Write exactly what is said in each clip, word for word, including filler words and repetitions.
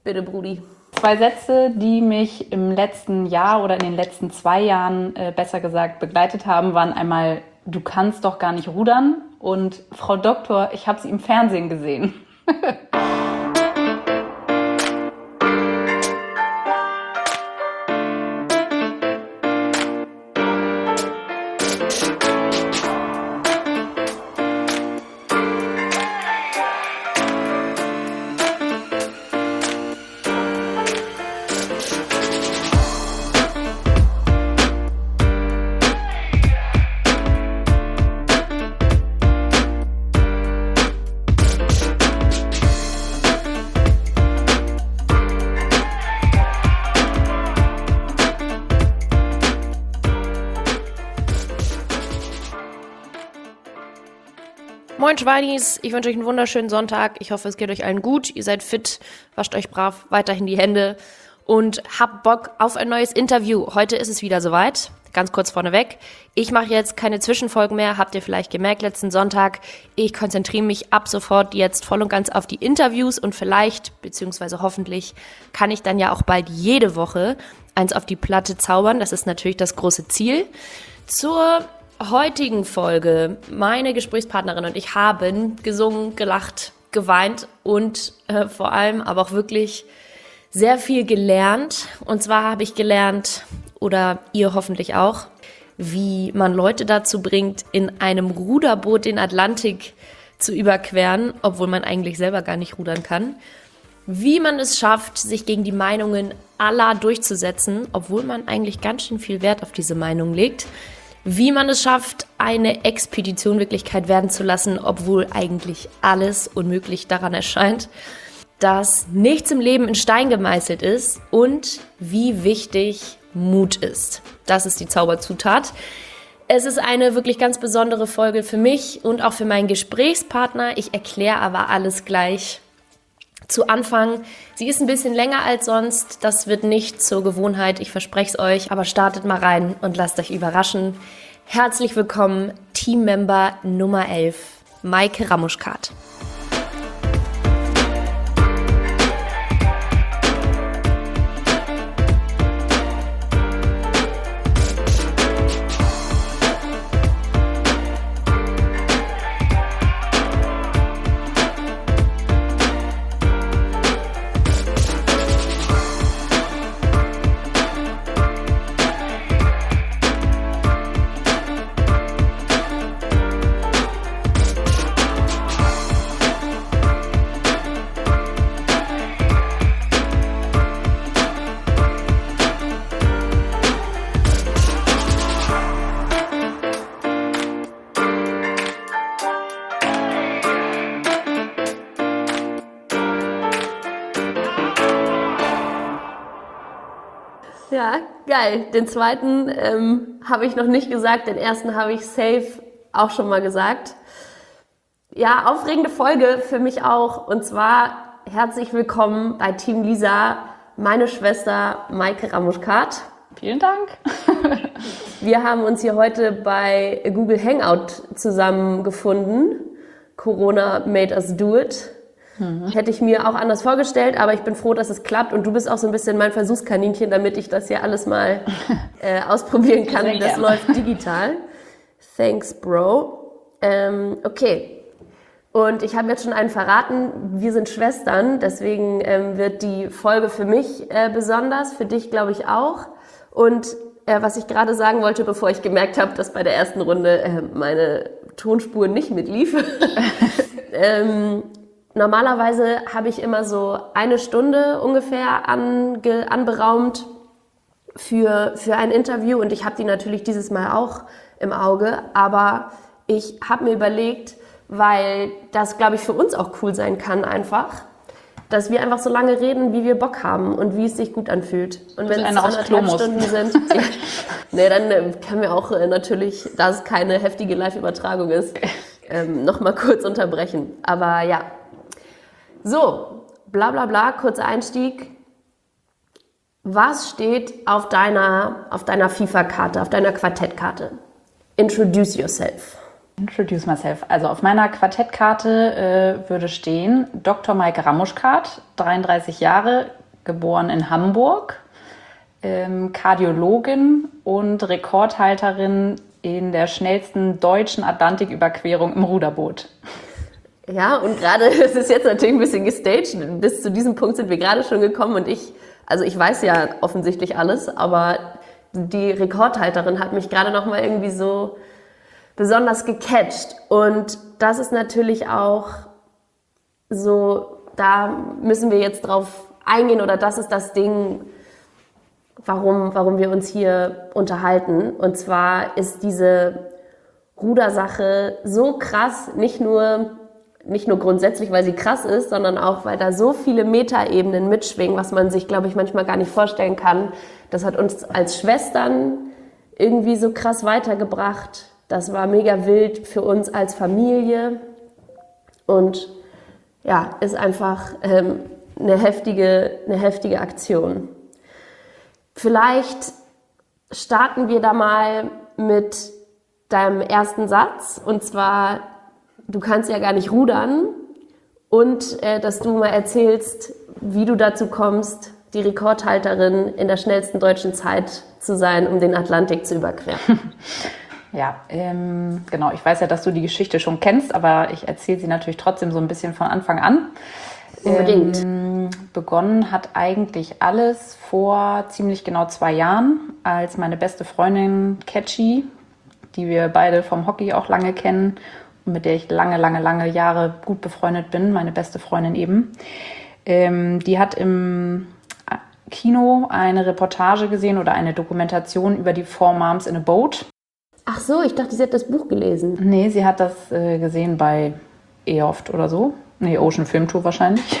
Bitte, Brudi. Zwei Sätze, die mich im letzten Jahr oder in den letzten zwei Jahren, äh, besser gesagt, begleitet haben, waren einmal: Du kannst doch gar nicht rudern, und Frau Doktor, ich habe Sie im Fernsehen gesehen. Moin Schweinis, ich wünsche euch einen wunderschönen Sonntag. Ich hoffe, es geht euch allen gut. Ihr seid fit, wascht euch brav weiterhin die Hände und habt Bock auf ein neues Interview. Heute ist es wieder soweit. Ganz kurz vorneweg. Ich mache jetzt keine Zwischenfolgen mehr, habt ihr vielleicht gemerkt letzten Sonntag. Ich konzentriere mich ab sofort jetzt voll und ganz auf die Interviews und vielleicht, beziehungsweise hoffentlich, kann ich dann ja auch bald jede Woche eins auf die Platte zaubern. Das ist natürlich das große Ziel. Zur heutigen Folge, meine Gesprächspartnerin und ich haben gesungen, gelacht, geweint und äh, vor allem aber auch wirklich sehr viel gelernt. Und zwar habe ich gelernt, oder ihr hoffentlich auch, wie man Leute dazu bringt, in einem Ruderboot den Atlantik zu überqueren, obwohl man eigentlich selber gar nicht rudern kann. Wie man es schafft, sich gegen die Meinungen aller durchzusetzen, obwohl man eigentlich ganz schön viel Wert auf diese Meinung legt. Wie man es schafft, eine Expedition Wirklichkeit werden zu lassen, obwohl eigentlich alles unmöglich daran erscheint. Dass nichts im Leben in Stein gemeißelt ist und wie wichtig Mut ist. Das ist die Zauberzutat. Es ist eine wirklich ganz besondere Folge für mich und auch für meinen Gesprächspartner. Ich erkläre aber alles gleich zu Anfang. Sie ist ein bisschen länger als sonst. Das wird nicht zur Gewohnheit, ich verspreche es euch. Aber startet mal rein und lasst euch überraschen. Herzlich willkommen, Teammember Nummer elf, Maike Ramuschkat. Ja, geil. Den zweiten ähm, habe ich noch nicht gesagt, den ersten habe ich safe auch schon mal gesagt. Ja, aufregende Folge für mich auch. Und zwar herzlich willkommen bei Team Lisa, meine Schwester Maike Ramuschkat. Vielen Dank. Wir haben uns hier heute bei Google Hangout zusammengefunden. Corona made us do it. Mhm. Hätte ich mir auch anders vorgestellt, aber ich bin froh, dass es klappt und du bist auch so ein bisschen mein Versuchskaninchen, damit ich das hier alles mal äh, ausprobieren kann. Sehr das gerne. Läuft digital. Thanks, Bro. Ähm, okay. Und ich habe jetzt schon einen verraten, wir sind Schwestern, deswegen ähm, wird die Folge für mich äh, besonders, für dich glaube ich auch. Und äh, was ich gerade sagen wollte, bevor ich gemerkt habe, dass bei der ersten Runde äh, meine Tonspur nicht mitlief, ähm, normalerweise habe ich immer so eine Stunde ungefähr ange, anberaumt für, für ein Interview und ich habe die natürlich dieses Mal auch im Auge, aber ich habe mir überlegt, weil das, glaube ich, für uns auch cool sein kann einfach, dass wir einfach so lange reden, wie wir Bock haben und wie es sich gut anfühlt. Und wenn es anderthalb Stunden sind, ja, nee, dann äh, können wir auch äh, natürlich, da es keine heftige Live-Übertragung ist, ähm, nochmal kurz unterbrechen. Aber ja, so, bla bla bla, kurzer Einstieg. Was steht auf deiner, auf deiner FIFA-Karte, auf deiner Quartettkarte? Introduce yourself. Introduce myself. Also auf meiner Quartettkarte äh, würde stehen Doktor Maike Ramuschkat, dreiunddreißig Jahre, geboren in Hamburg, ähm, Kardiologin und Rekordhalterin in der schnellsten deutschen Atlantiküberquerung im Ruderboot. Ja, und gerade, es ist jetzt natürlich ein bisschen gestaged, bis zu diesem Punkt sind wir gerade schon gekommen und ich, also ich weiß ja offensichtlich alles, aber die Rekordhalterin hat mich gerade noch mal irgendwie so besonders gecatcht. Und das ist natürlich auch so, da müssen wir jetzt drauf eingehen, oder das ist das Ding, warum, warum wir uns hier unterhalten. Und zwar ist diese Rudersache so krass, nicht nur, nicht nur grundsätzlich, weil sie krass ist, sondern auch, weil da so viele Metaebenen mitschwingen, was man sich, glaube ich, manchmal gar nicht vorstellen kann. Das hat uns als Schwestern irgendwie so krass weitergebracht. Das war mega wild für uns als Familie und ja, ist einfach ähm, eine heftige, eine heftige Aktion. Vielleicht starten wir da mal mit deinem ersten Satz, und zwar, du kannst ja gar nicht rudern, und äh, dass du mal erzählst, wie du dazu kommst, die Rekordhalterin in der schnellsten deutschen Zeit zu sein, um den Atlantik zu überqueren. Ja, ähm, genau. Ich weiß ja, dass du die Geschichte schon kennst, aber ich erzähle sie natürlich trotzdem so ein bisschen von Anfang an. Unbedingt. Ähm, begonnen hat eigentlich alles vor ziemlich genau zwei Jahren, als meine beste Freundin Catchy, die wir beide vom Hockey auch lange kennen und mit der ich lange, lange, lange Jahre gut befreundet bin, meine beste Freundin eben, ähm, die hat im Kino eine Reportage gesehen oder eine Dokumentation über die Four Moms in a Boat. Ach so, ich dachte, sie hat das Buch gelesen. Nee, sie hat das äh, gesehen bei E O F T oder so. Nee, Ocean Film Tour wahrscheinlich.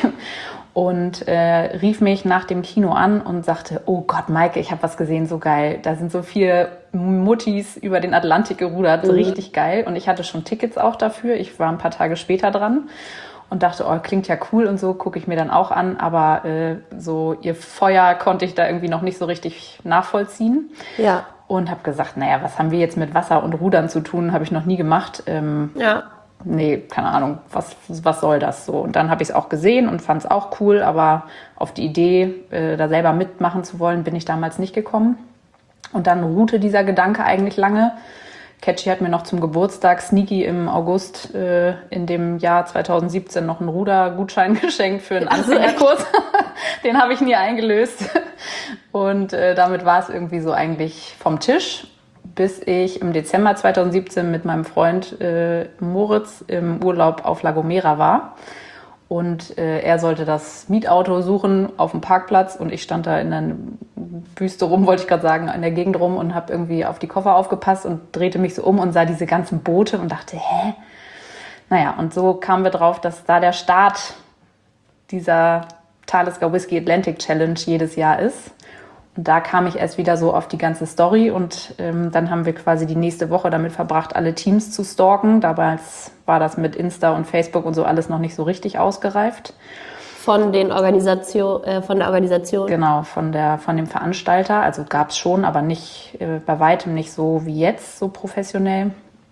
Und äh, rief mich nach dem Kino an und sagte, oh Gott, Maike, ich habe was gesehen, so geil. Da sind so viele Muttis über den Atlantik gerudert, mhm. richtig geil. Und ich hatte schon Tickets auch dafür. Ich war ein paar Tage später dran und dachte, oh, klingt ja cool und so, gucke ich mir dann auch an. Aber äh, so ihr Feuer konnte ich da irgendwie noch nicht so richtig nachvollziehen. Ja. Und habe gesagt, naja, was haben wir jetzt mit Wasser und Rudern zu tun? Habe ich noch nie gemacht. Ähm, ja. Nee, keine Ahnung, was, was soll das so? Und dann habe ich es auch gesehen und fand es auch cool, aber auf die Idee, äh, da selber mitmachen zu wollen, bin ich damals nicht gekommen. Und dann ruhte dieser Gedanke eigentlich lange. Catchy hat mir noch zum Geburtstag sneaky im August äh, in dem Jahr zwanzig siebzehn noch einen Rudergutschein geschenkt für einen Anfängerkurs. Den habe ich nie eingelöst. Und äh, damit war es irgendwie so eigentlich vom Tisch, bis ich im Dezember zwanzig siebzehn mit meinem Freund äh, Moritz im Urlaub auf La Gomera war. Und äh, er sollte das Mietauto suchen auf dem Parkplatz und ich stand da in der Wüste rum, wollte ich gerade sagen, in der Gegend rum und habe irgendwie auf die Koffer aufgepasst und drehte mich so um und sah diese ganzen Boote und dachte, hä? Naja, und so kamen wir drauf, dass da der Start dieser Talisker Whisky Atlantic Challenge jedes Jahr ist. Und da kam ich erst wieder so auf die ganze Story und ähm, dann haben wir quasi die nächste Woche damit verbracht, alle Teams zu stalken. Damals war das mit Insta und Facebook und so alles noch nicht so richtig ausgereift. Von den Organisation, äh, von der Organisation? Genau, von der, von dem Veranstalter. Also gab es schon, aber nicht, äh, bei weitem nicht so wie jetzt, so professionell.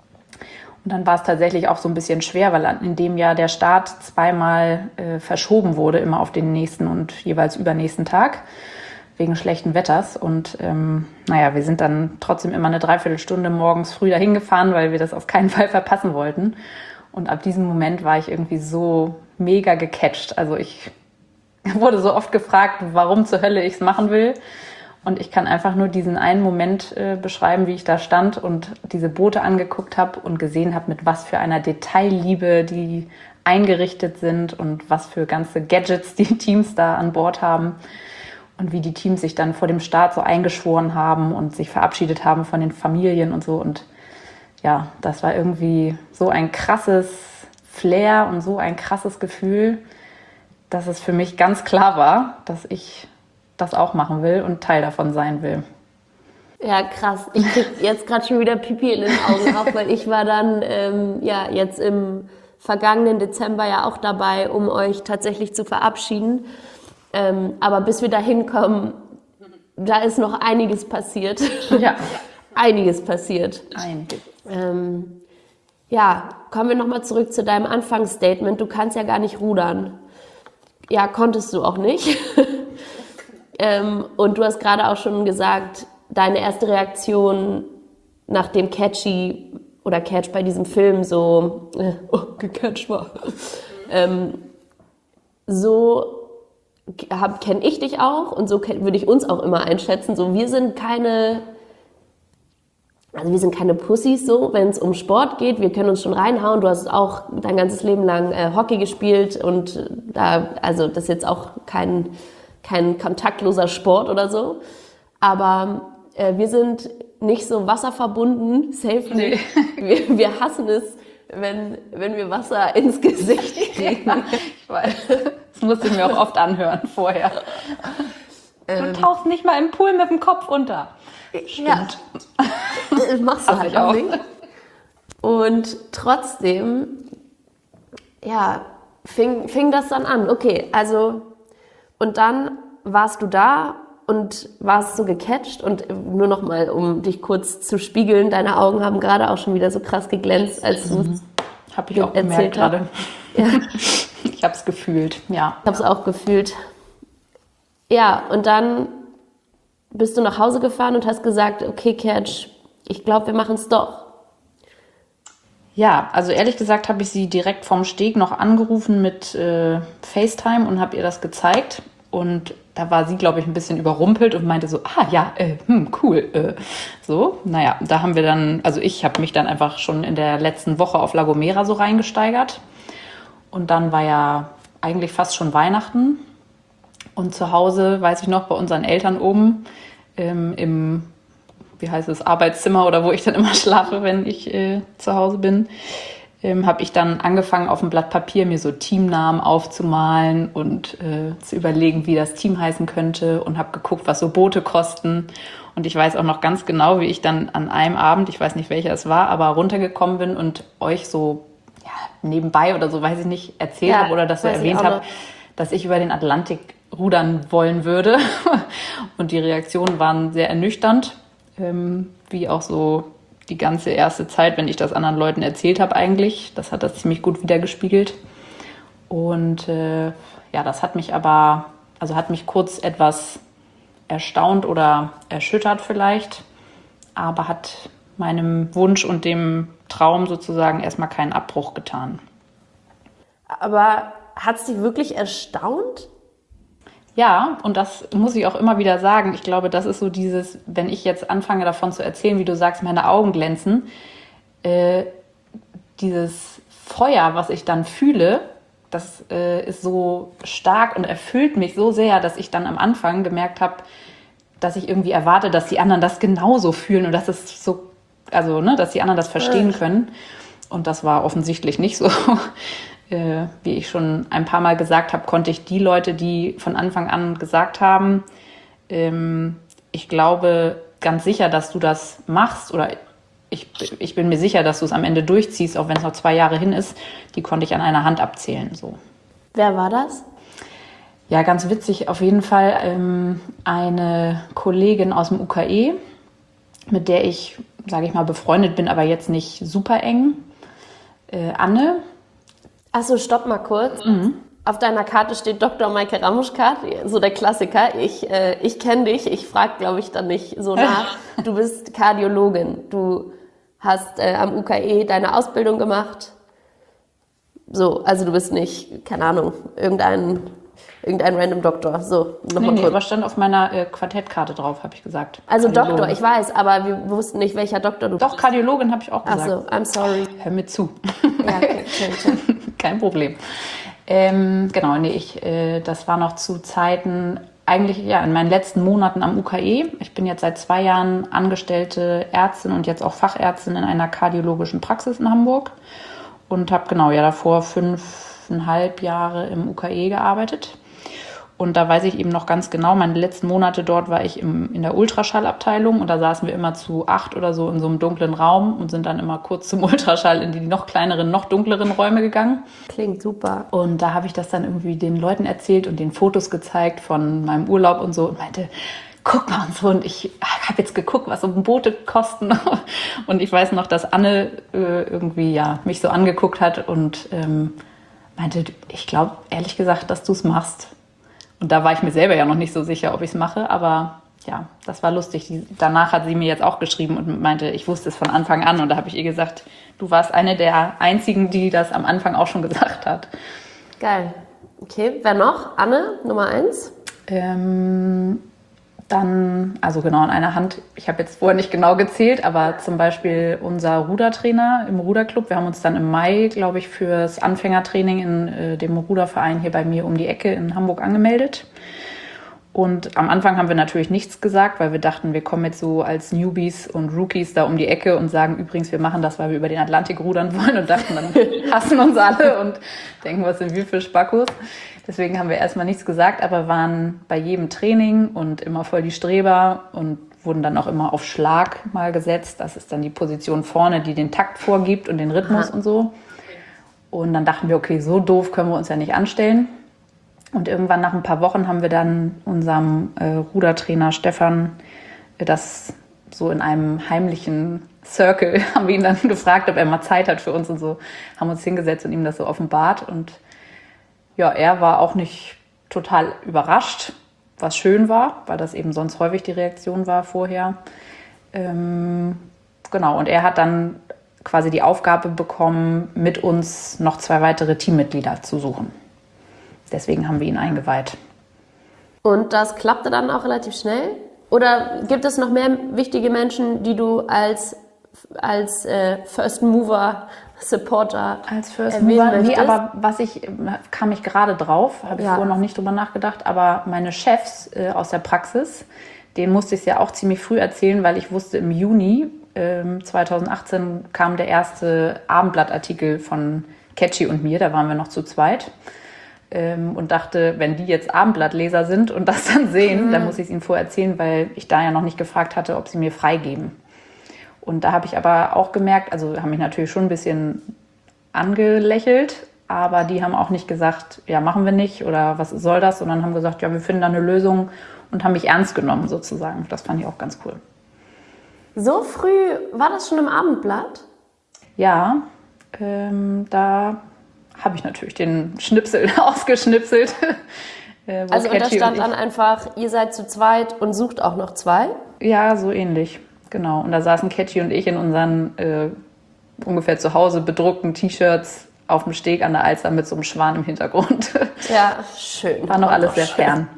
Und dann war es tatsächlich auch so ein bisschen schwer, weil in dem Jahr der Start zweimal äh, verschoben wurde, immer auf den nächsten und jeweils übernächsten Tag, wegen schlechten Wetters. Und ähm, naja, wir sind dann trotzdem immer eine Dreiviertelstunde morgens früh dahin gefahren, weil wir das auf keinen Fall verpassen wollten. Und ab diesem Moment war ich irgendwie so mega gecatcht. Also ich wurde so oft gefragt, warum zur Hölle ich es machen will. Und ich kann einfach nur diesen einen Moment äh, beschreiben, wie ich da stand und diese Boote angeguckt habe und gesehen habe, mit was für einer Detailliebe die eingerichtet sind und was für ganze Gadgets die Teams da an Bord haben. Und wie die Teams sich dann vor dem Start so eingeschworen haben und sich verabschiedet haben von den Familien und so. Und ja, das war irgendwie so ein krasses Flair und so ein krasses Gefühl, dass es für mich ganz klar war, dass ich das auch machen will und Teil davon sein will. Ja, krass. Ich krieg jetzt gerade schon wieder Pipi in den Augen auf, weil ich war dann ähm, ja jetzt im vergangenen Dezember ja auch dabei, um euch tatsächlich zu verabschieden. Ähm, aber bis wir da hinkommen, da ist noch einiges passiert. Ja. Einiges passiert. Einiges. Ähm, Ja, kommen wir nochmal zurück zu deinem Anfangsstatement. Du kannst ja gar nicht rudern. Ja, konntest du auch nicht. ähm, und du hast gerade auch schon gesagt, deine erste Reaktion nach dem Catchy oder Catch bei diesem Film so, äh, oh, gecatcht war. ähm, so kenne ich dich auch und so würde ich uns auch immer einschätzen. So, wir sind keine, also wir sind keine Pussys so, wenn es um Sport geht. Wir können uns schon reinhauen. Du hast auch dein ganzes Leben lang äh, Hockey gespielt und da, also das ist jetzt auch kein, kein kontaktloser Sport oder so. Aber äh, wir sind nicht so wasserverbunden, safe nee. wir, wir hassen es, wenn, wenn wir Wasser ins Gesicht kriegen. Ja, ich weiß. Das musste ich mir auch oft anhören vorher. Du ähm, tauchst nicht mal im Pool mit dem Kopf unter. Stimmt. Ja. Das machst du halt auch nicht. Und trotzdem, ja, fing, fing das dann an. Okay, also, und dann warst du da und warst so gecatcht und nur noch mal, um dich kurz zu spiegeln, deine Augen haben gerade auch schon wieder so krass geglänzt, als du mhm. Hab ich auch gemerkt gerade. Ja. Ich habe es gefühlt, ja. Ich habe es auch gefühlt. Ja, und dann bist du nach Hause gefahren und hast gesagt, okay, Catch, ich glaube, wir machen es doch. Ja, also ehrlich gesagt habe ich sie direkt vom Steg noch angerufen mit äh, FaceTime und habe ihr das gezeigt. Und da war sie, glaube ich, ein bisschen überrumpelt und meinte so, ah ja, äh, hm, cool. Äh. So, naja, da haben wir dann, also ich habe mich dann einfach schon in der letzten Woche auf La Gomera so reingesteigert. Und dann war ja eigentlich fast schon Weihnachten. Und zu Hause, weiß ich noch, bei unseren Eltern oben ähm, im, wie heißt es, Arbeitszimmer oder wo ich dann immer schlafe, wenn ich äh, zu Hause bin, ähm, habe ich dann angefangen, auf dem Blatt Papier mir so Teamnamen aufzumalen und äh, zu überlegen, wie das Team heißen könnte und habe geguckt, was so Boote kosten. Und ich weiß auch noch ganz genau, wie ich dann an einem Abend, ich weiß nicht, welcher es war, aber runtergekommen bin und euch so ja, nebenbei oder so, weiß ich nicht, erzählt ja, habe oder das so erwähnt habe, dass ich über den Atlantik rudern wollen würde. Und die Reaktionen waren sehr ernüchternd, ähm, wie auch so die ganze erste Zeit, wenn ich das anderen Leuten erzählt habe eigentlich. Das hat das ziemlich gut wiedergespiegelt. Und äh, ja, das hat mich aber, also hat mich kurz etwas erstaunt oder erschüttert vielleicht, aber hat meinem Wunsch und dem Traum sozusagen erstmal keinen Abbruch getan. Aber hat es dich wirklich erstaunt? Ja, und das muss ich auch immer wieder sagen. Ich glaube, das ist so dieses, wenn ich jetzt anfange davon zu erzählen, wie du sagst, meine Augen glänzen, äh, dieses Feuer, was ich dann fühle, das äh, ist so stark und erfüllt mich so sehr, dass ich dann am Anfang gemerkt habe, dass ich irgendwie erwarte, dass die anderen das genauso fühlen und dass es so, also, ne, dass die anderen das verstehen können. Und das war offensichtlich nicht so. Äh, wie ich schon ein paar Mal gesagt habe, konnte ich die Leute, die von Anfang an gesagt haben, ähm, ich glaube ganz sicher, dass du das machst oder ich, ich bin mir sicher, dass du es am Ende durchziehst, auch wenn es noch zwei Jahre hin ist, die konnte ich an einer Hand abzählen. So. Wer war das? Ja, ganz witzig, auf jeden Fall ähm, eine Kollegin aus dem U K E, mit der ich, sage ich mal, befreundet bin, aber jetzt nicht super eng. Äh, Anne. Achso, stopp mal kurz. Mhm. Auf deiner Karte steht Doktor Maike Ramuschkat, so der Klassiker. Ich, äh, ich kenne dich, ich frage, glaube ich, dann nicht so nach. Du bist Kardiologin, du hast äh, am U K E deine Ausbildung gemacht. So, also du bist nicht, keine Ahnung, irgendein, irgendein random Doktor. So, nochmal nee, kurz. Nee, was stand auf meiner äh, Quartettkarte drauf, habe ich gesagt. Also Doktor, ich weiß, aber wir wussten nicht, welcher Doktor du Doch, bist. Doch, Kardiologin habe ich auch gesagt. Achso, I'm sorry. Hör mir zu. Ja, okay, okay, okay. Kein Problem. Ähm, genau, nee, ich, äh, das war noch zu Zeiten, eigentlich ja in meinen letzten Monaten am U K E. Ich bin jetzt seit zwei Jahren angestellte Ärztin und jetzt auch Fachärztin in einer kardiologischen Praxis in Hamburg und habe genau ja davor fünfeinhalb Jahre im U K E gearbeitet. Und da weiß ich eben noch ganz genau, meine letzten Monate dort war ich im, in der Ultraschallabteilung und da saßen wir immer zu acht oder so in so einem dunklen Raum und sind dann immer kurz zum Ultraschall in die noch kleineren, noch dunkleren Räume gegangen. Klingt super. Und da habe ich das dann irgendwie den Leuten erzählt und den Fotos gezeigt von meinem Urlaub und so und meinte, guck mal und so. Und ich habe jetzt geguckt, was so Boote kosten. Und ich weiß noch, dass Anne äh, irgendwie ja mich so angeguckt hat und ähm, meinte, ich glaube ehrlich gesagt, dass du es machst. Und da war ich mir selber ja noch nicht so sicher, ob ich es mache, aber ja, das war lustig. Die, danach hat sie mir jetzt auch geschrieben und meinte, ich wusste es von Anfang an. Und da habe ich ihr gesagt, du warst eine der einzigen, die das am Anfang auch schon gesagt hat. Geil. Okay, wer noch? Anne, Nummer eins? Ähm, dann, also genau in einer Hand, ich habe jetzt vorher nicht genau gezählt, aber zum Beispiel unser Rudertrainer im Ruderclub. Wir haben uns dann im Mai, glaube ich, fürs Anfängertraining in äh, dem Ruderverein hier bei mir um die Ecke in Hamburg angemeldet. Und am Anfang haben wir natürlich nichts gesagt, weil wir dachten, wir kommen jetzt so als Newbies und Rookies da um die Ecke und sagen übrigens, wir machen das, weil wir über den Atlantik rudern wollen und dachten, dann hassen uns alle und denken, was sind wir für Spackos. Deswegen haben wir erstmal nichts gesagt, aber waren bei jedem Training und immer voll die Streber und wurden dann auch immer auf Schlag mal gesetzt. Das ist dann die Position vorne, die den Takt vorgibt und den Rhythmus Aha. und so. Und dann dachten wir, okay, so doof können wir uns ja nicht anstellen. Und irgendwann nach ein paar Wochen haben wir dann unserem äh, Rudertrainer Stefan äh, das so in einem heimlichen Circle, haben wir ihn dann gefragt, ob er mal Zeit hat für uns und so, haben uns hingesetzt und ihm das so offenbart. Und ja, er war auch nicht total überrascht, was schön war, weil das eben sonst häufig die Reaktion war vorher. Ähm, genau, und er hat dann quasi die Aufgabe bekommen, mit uns noch zwei weitere Teammitglieder zu suchen. Deswegen haben wir ihn eingeweiht. Und das klappte dann auch relativ schnell? Oder gibt es noch mehr wichtige Menschen, die du als, als äh, First Mover, Supporter als First Mover? Nee, aber was ich, kam ich gerade drauf, habe ich ja. vorher noch nicht drüber nachgedacht, aber meine Chefs äh, aus der Praxis, denen musste ich es ja auch ziemlich früh erzählen, weil ich wusste, im Juni äh, zweitausendachtzehn kam der erste Abendblattartikel von Catchy und mir, da waren wir noch zu zweit. Und dachte, wenn die jetzt Abendblattleser sind und das dann sehen, mhm. dann muss ich es ihnen vorher erzählen, weil ich da ja noch nicht gefragt hatte, ob sie mir freigeben. Und da habe ich aber auch gemerkt, also haben mich natürlich schon ein bisschen angelächelt, aber die haben auch nicht gesagt, ja, machen wir nicht oder was soll das, sondern haben gesagt, ja, wir finden da eine Lösung und haben mich ernst genommen sozusagen. Das fand ich auch ganz cool. So früh war das schon im Abendblatt? Ja, ähm, da... habe ich natürlich den Schnipsel ausgeschnipselt. äh, also und da stand dann einfach, ihr seid zu zweit und sucht auch noch zwei? Ja, so ähnlich, genau. Und da saßen Catchy und ich in unseren äh, ungefähr zu Hause bedruckten T-Shirts auf dem Steg an der Alster mit so einem Schwan im Hintergrund. Ja, schön. War noch alles sehr schön. Fern.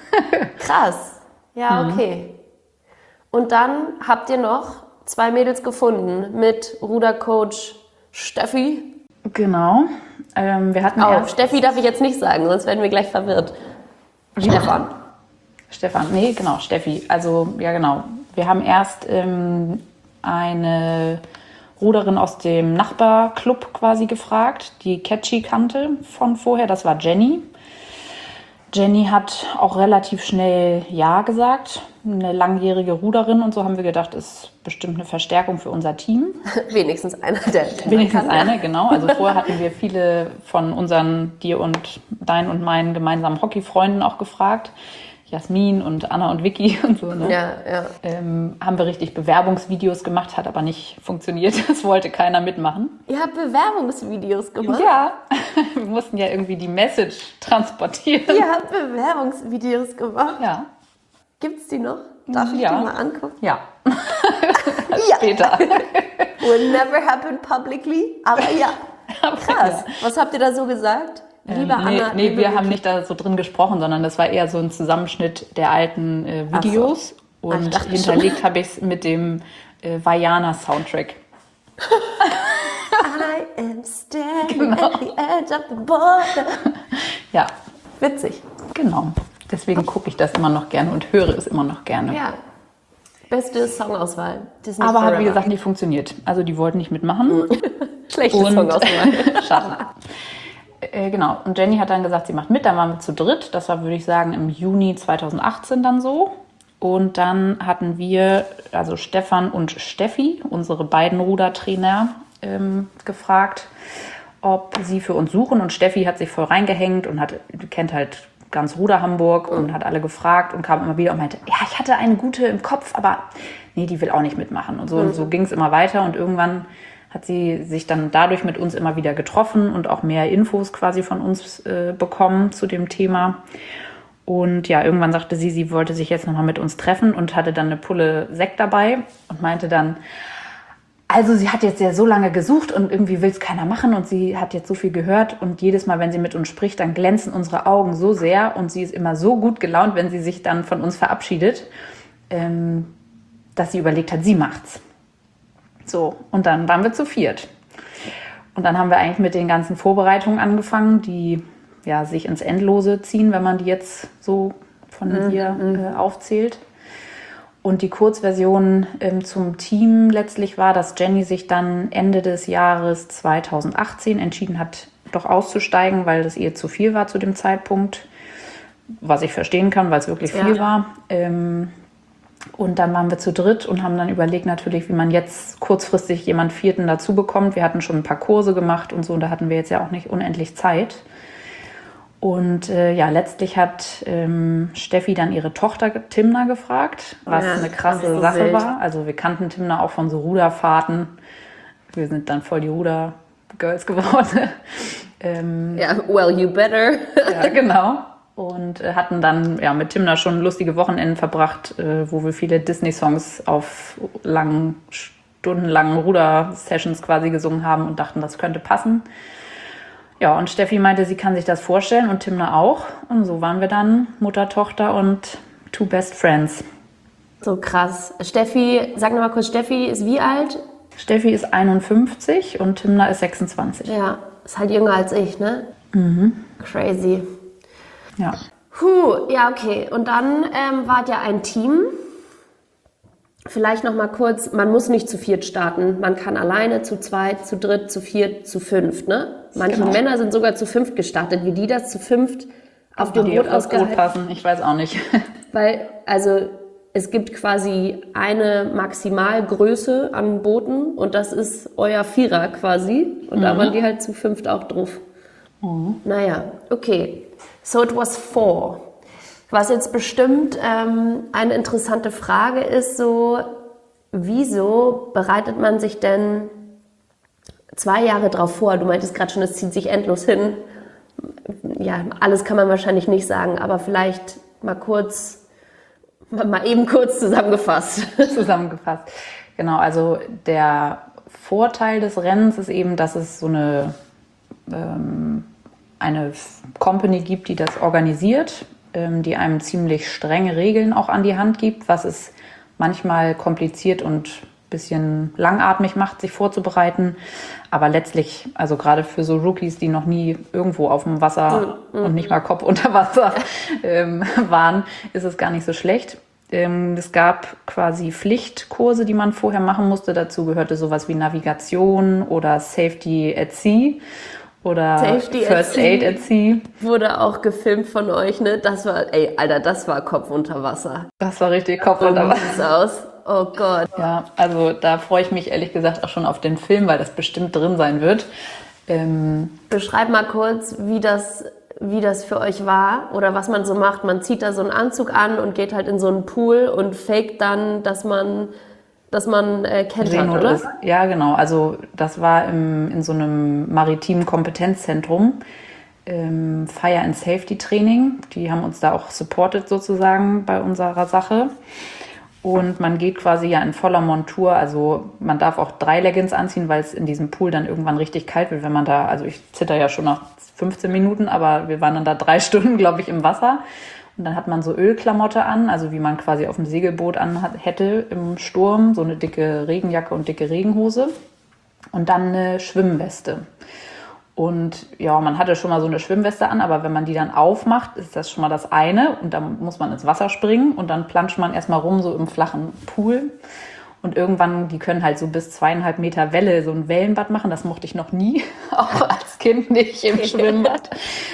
Krass. Ja, okay. Mhm. Und dann habt ihr noch zwei Mädels gefunden mit Rudercoach Steffi. Genau. Ähm, wir hatten oh, Steffi darf ich jetzt nicht sagen, sonst werden wir gleich verwirrt. Stefan. Stefan, nee, genau, Steffi. Also, ja genau. Wir haben erst ähm, eine Ruderin aus dem Nachbarclub quasi gefragt, die Catchy kannte von vorher, das war Jenny. Jenny hat auch relativ schnell Ja gesagt. Eine langjährige Ruderin und so haben wir gedacht, ist bestimmt eine Verstärkung für unser Team. Wenigstens einer, der, der Wenigstens kann, eine, ja. genau. Also vorher hatten wir viele von unseren, dir und dein und meinen gemeinsamen Hockeyfreunden auch gefragt. Jasmin und Anna und Vicky und so. Ne? Ja, ja. Ähm, haben wir richtig Bewerbungsvideos gemacht, hat aber nicht funktioniert. Das wollte keiner mitmachen. Ihr habt Bewerbungsvideos gemacht? Ja, wir mussten ja irgendwie die Message transportieren. Ihr habt Bewerbungsvideos gemacht? Ja. Gibt's die noch? Darf ich ja. die mal angucken? Ja. ja. Später. Will never happen publicly, aber ja. Krass. Ja. Was habt ihr da so gesagt? Liebe ähm, nee, Anna, nee liebe wir Vicky. haben nicht da so drin gesprochen, sondern das war eher so ein Zusammenschnitt der alten äh, Videos. So. Und Ach, hinterlegt habe ich es mit dem äh, Vajana-Soundtrack. I am standing genau. at the edge of the border. Ja. Witzig. Genau. Deswegen gucke ich das immer noch gerne und höre es immer noch gerne. Ja. Beste Songauswahl. Disney Aber Forever. hat, wie gesagt, nicht funktioniert. Also die wollten nicht mitmachen. Schlechte und Songauswahl. Schade. Äh, genau. Und Jenny hat dann gesagt, sie macht mit. Dann waren wir zu dritt. Das war, würde ich sagen, im Juni zweitausendachtzehn dann so. Und dann hatten wir, also Stefan und Steffi, unsere beiden Rudertrainer, ähm, gefragt, ob sie für uns suchen. Und Steffi hat sich voll reingehängt und hat, kennt halt ganz Ruder Hamburg und hat alle gefragt und kam immer wieder und meinte, ja, ich hatte eine gute im Kopf, aber nee, die will auch nicht mitmachen. Und so, mhm. und so ging es immer weiter und irgendwann hat sie sich dann dadurch mit uns immer wieder getroffen und auch mehr Infos quasi von uns äh, bekommen zu dem Thema. Und ja, irgendwann sagte sie, sie wollte sich jetzt nochmal mit uns treffen und hatte dann eine Pulle Sekt dabei und meinte dann, also sie hat jetzt ja so lange gesucht und irgendwie will es keiner machen und sie hat jetzt so viel gehört und jedes Mal, wenn sie mit uns spricht, dann glänzen unsere Augen so sehr und sie ist immer so gut gelaunt, wenn sie sich dann von uns verabschiedet, ähm, dass sie überlegt hat, sie macht's. So, und dann waren wir zu viert. Und dann haben wir eigentlich mit den ganzen Vorbereitungen angefangen, die ja, sich ins Endlose ziehen, wenn man die jetzt so von mhm. hier äh, aufzählt. Und die Kurzversion ähm, zum Team letztlich war, dass Jenny sich dann Ende des Jahres zweitausendachtzehn entschieden hat, doch auszusteigen, weil das ihr zu viel war zu dem Zeitpunkt, was ich verstehen kann, weil es wirklich viel ja. war. Ähm, und dann waren wir zu dritt und haben dann überlegt natürlich, wie man jetzt kurzfristig jemand Vierten dazu bekommt. Wir hatten schon ein paar Kurse gemacht und so, und da hatten wir jetzt ja auch nicht unendlich Zeit. Und äh, ja, letztlich hat ähm, Steffi dann ihre Tochter Timna gefragt, was ja, eine krasse so Sache wild. war. Also wir kannten Timna auch von so Ruderfahrten. Wir sind dann voll die Ruder-Girls geworden. ähm, ja, well, you better. ja, genau. Und äh, hatten dann ja mit Timna schon lustige Wochenenden verbracht, äh, wo wir viele Disney-Songs auf langen, stundenlangen Ruder-Sessions quasi gesungen haben und dachten, das könnte passen. Ja, und Steffi meinte, sie kann sich das vorstellen und Timna auch. Und so waren wir dann Mutter, Tochter und two best friends. So krass. Steffi, sag nochmal kurz, Steffi ist wie alt? Steffi ist einundfünfzig und Timna ist sechsundzwanzig. Ja, ist halt jünger als ich, ne? Mhm. Crazy. Ja. Puh, ja, okay. Und dann ähm, wart ihr ein Team. Vielleicht noch mal kurz, man muss nicht zu viert starten. Man kann alleine, zu zweit, zu dritt, zu viert, zu fünft, ne? Manche genau. Männer sind sogar zu fünft gestartet, wie die das zu fünft auf dem Boot ausgehalten passen. Ich weiß auch nicht. Weil, also, es gibt quasi eine Maximalgröße an Booten und das ist euer Vierer quasi. Und mhm. da waren die halt zu fünft auch drauf. Mhm. Naja, okay. So it was four. Was jetzt bestimmt ähm, eine interessante Frage ist, so, wieso bereitet man sich denn zwei Jahre drauf vor? Du meintest gerade schon, es zieht sich endlos hin. Ja, alles kann man wahrscheinlich nicht sagen, aber vielleicht mal kurz, mal eben kurz zusammengefasst. Zusammengefasst. Genau, also der Vorteil des Rennens ist eben, dass es so eine, ähm, eine Company gibt, die das organisiert, die einem ziemlich strenge Regeln auch an die Hand gibt, was es manchmal kompliziert und ein bisschen langatmig macht, sich vorzubereiten. Aber letztlich, also gerade für so Rookies, die noch nie irgendwo auf dem Wasser mhm. und nicht mal Kopf unter Wasser ähm, waren, ist es gar nicht so schlecht. Ähm, es gab quasi Pflichtkurse, die man vorher machen musste. Dazu gehörte sowas wie Navigation oder Safety at Sea. Oder Safety First Aid at Sea. Wurde auch gefilmt von euch, ne? Das war, ey, Alter, das war Kopf unter Wasser. Das war richtig Kopf unter Wasser. Aus. Oh Gott. Ja, also da freue ich mich ehrlich gesagt auch schon auf den Film, weil das bestimmt drin sein wird. Ähm Beschreib mal kurz, wie das, wie das für euch war oder was man so macht. Man zieht da so einen Anzug an und geht halt in so einen Pool und faked dann, dass man... dass man äh, kennt hat, oder? Ist. Ja, genau. Also das war im, in so einem maritimen Kompetenzzentrum, ähm, Fire and Safety Training. Die haben uns da auch supported sozusagen bei unserer Sache. Und man geht quasi ja in voller Montur. Also man darf auch drei Leggings anziehen, weil es in diesem Pool dann irgendwann richtig kalt wird, wenn man da, also ich zitter ja schon nach fünfzehn Minuten, aber wir waren dann da drei Stunden, glaube ich, im Wasser. Und dann hat man so Ölklamotte an, also wie man quasi auf dem Segelboot an hätte im Sturm, so eine dicke Regenjacke und dicke Regenhose und dann eine Schwimmweste. Und ja, man hatte schon mal so eine Schwimmweste an, aber wenn man die dann aufmacht, ist das schon mal das eine und dann muss man ins Wasser springen und dann planscht man erstmal rum so im flachen Pool. Und irgendwann, die können halt so bis zweieinhalb Meter Welle so ein Wellenbad machen. Das mochte ich noch nie, auch als Kind nicht im Schwimmbad.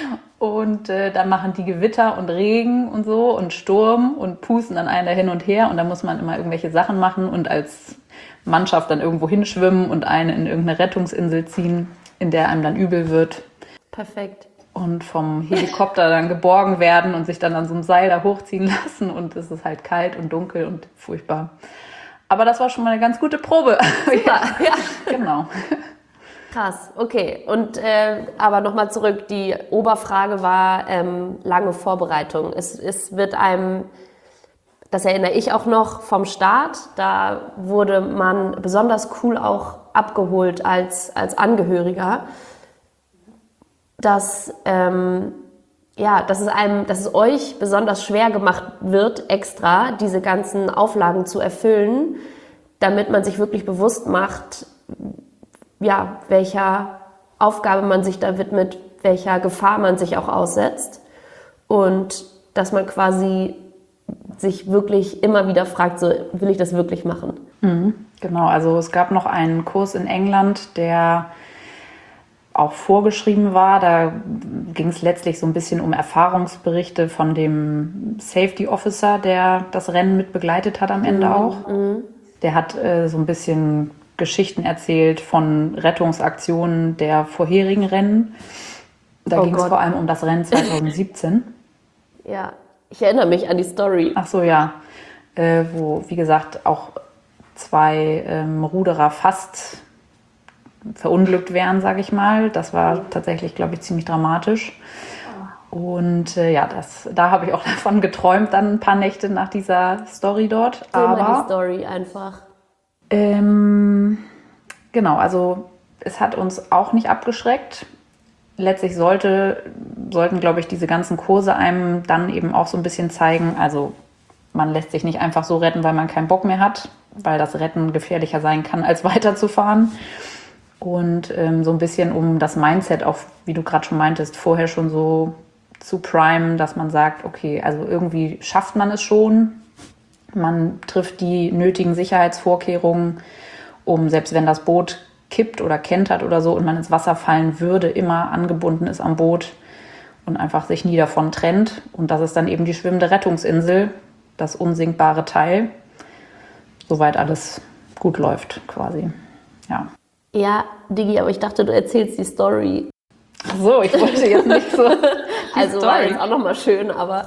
Und äh, dann machen die Gewitter und Regen und so und Sturm und pusten dann einen da hin und her. Und da muss man immer irgendwelche Sachen machen und als Mannschaft dann irgendwo hinschwimmen und einen in irgendeine Rettungsinsel ziehen, in der einem dann übel wird. Perfekt. und vom Helikopter dann geborgen werden und sich dann an so einem Seil da hochziehen lassen und es ist halt kalt und dunkel und furchtbar. Aber das war schon mal eine ganz gute Probe. Ja, ja. Genau. Krass, okay. Und äh, aber nochmal zurück, die Oberfrage war ähm, lange Vorbereitung. Es, es wird einem, das erinnere ich auch noch vom Start, da wurde man besonders cool auch abgeholt als, als Angehöriger, dass, ähm, ja, dass, es einem, dass es euch besonders schwer gemacht wird, extra diese ganzen Auflagen zu erfüllen, damit man sich wirklich bewusst macht, ja, welcher Aufgabe man sich da widmet, welcher Gefahr man sich auch aussetzt und dass man quasi sich wirklich immer wieder fragt, so, will ich das wirklich machen? Mhm, genau, also es gab noch einen Kurs in England, der auch vorgeschrieben war. Da ging es letztlich so ein bisschen um Erfahrungsberichte von dem Safety Officer, der das Rennen mit begleitet hat am Ende Mhm, auch. mhm. Der hat äh, so ein bisschen Geschichten erzählt von Rettungsaktionen der vorherigen Rennen. Da Oh ging es Gott. vor allem um das Rennen zwanzig siebzehn. Ja, ich erinnere mich an die Story. Ach so, ja. Äh, wo, wie gesagt, auch zwei ähm, Ruderer fast verunglückt wären, sage ich mal. Das war tatsächlich, glaube ich, ziemlich dramatisch. Und äh, ja, das, da habe ich auch davon geträumt, dann ein paar Nächte nach dieser Story dort. Erzähl mal Aber die Story einfach. ähm, genau, also es hat uns auch nicht abgeschreckt. Letztlich sollte, sollten, glaube ich, diese ganzen Kurse einem dann eben auch so ein bisschen zeigen, also man lässt sich nicht einfach so retten, weil man keinen Bock mehr hat, weil das Retten gefährlicher sein kann, als weiterzufahren. Und ähm, so ein bisschen um das Mindset auch, wie du gerade schon meintest, vorher schon so zu primen, dass man sagt, okay, also irgendwie schafft man es schon. Man trifft die nötigen Sicherheitsvorkehrungen, um, selbst wenn das Boot kippt oder kentert oder so und man ins Wasser fallen würde, immer angebunden ist am Boot und einfach sich nie davon trennt. Und das ist dann eben die schwimmende Rettungsinsel, das unsinkbare Teil, soweit alles gut läuft quasi. Ja. Ja, Digi, aber ich dachte, du erzählst die Story. Ach so, ich wollte jetzt nicht so. Also war Story. jetzt auch nochmal schön, aber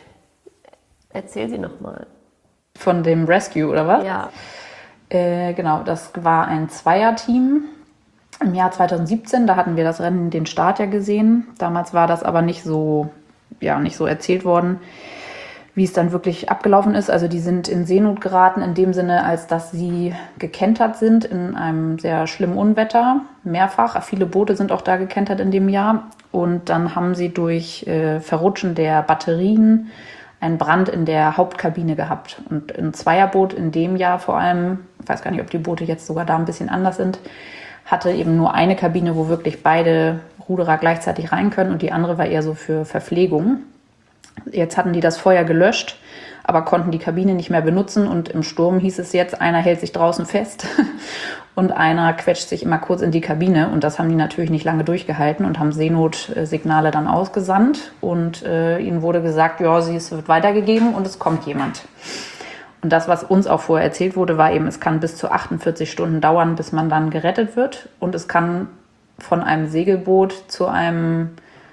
erzähl sie nochmal. Von dem Rescue, oder was? Ja. Äh, genau, das war ein Zweierteam im Jahr zwanzig siebzehn. Da hatten wir das Rennen, den Start ja gesehen. Damals war das aber nicht so, ja, nicht so erzählt worden, wie es dann wirklich abgelaufen ist. Also die sind in Seenot geraten in dem Sinne, als dass sie gekentert sind in einem sehr schlimmen Unwetter, mehrfach. Viele Boote sind auch da gekentert in dem Jahr. Und dann haben sie durch äh, Verrutschen der Batterien einen Brand in der Hauptkabine gehabt. Und ein Zweierboot in dem Jahr vor allem, ich weiß gar nicht, ob die Boote jetzt sogar da ein bisschen anders sind, hatte eben nur eine Kabine, wo wirklich beide Ruderer gleichzeitig rein können und die andere war eher so für Verpflegung. Jetzt hatten die das Feuer gelöscht, aber konnten die Kabine nicht mehr benutzen und im Sturm hieß es jetzt, einer hält sich draußen fest und einer quetscht sich immer kurz in die Kabine und das haben die natürlich nicht lange durchgehalten und haben Seenotsignale dann ausgesandt und äh, ihnen wurde gesagt, ja, es wird weitergegeben und es kommt jemand. Und das, was uns auch vorher erzählt wurde, war eben, es kann bis zu achtundvierzig Stunden dauern, bis man dann gerettet wird und es kann von einem Segelboot zu einem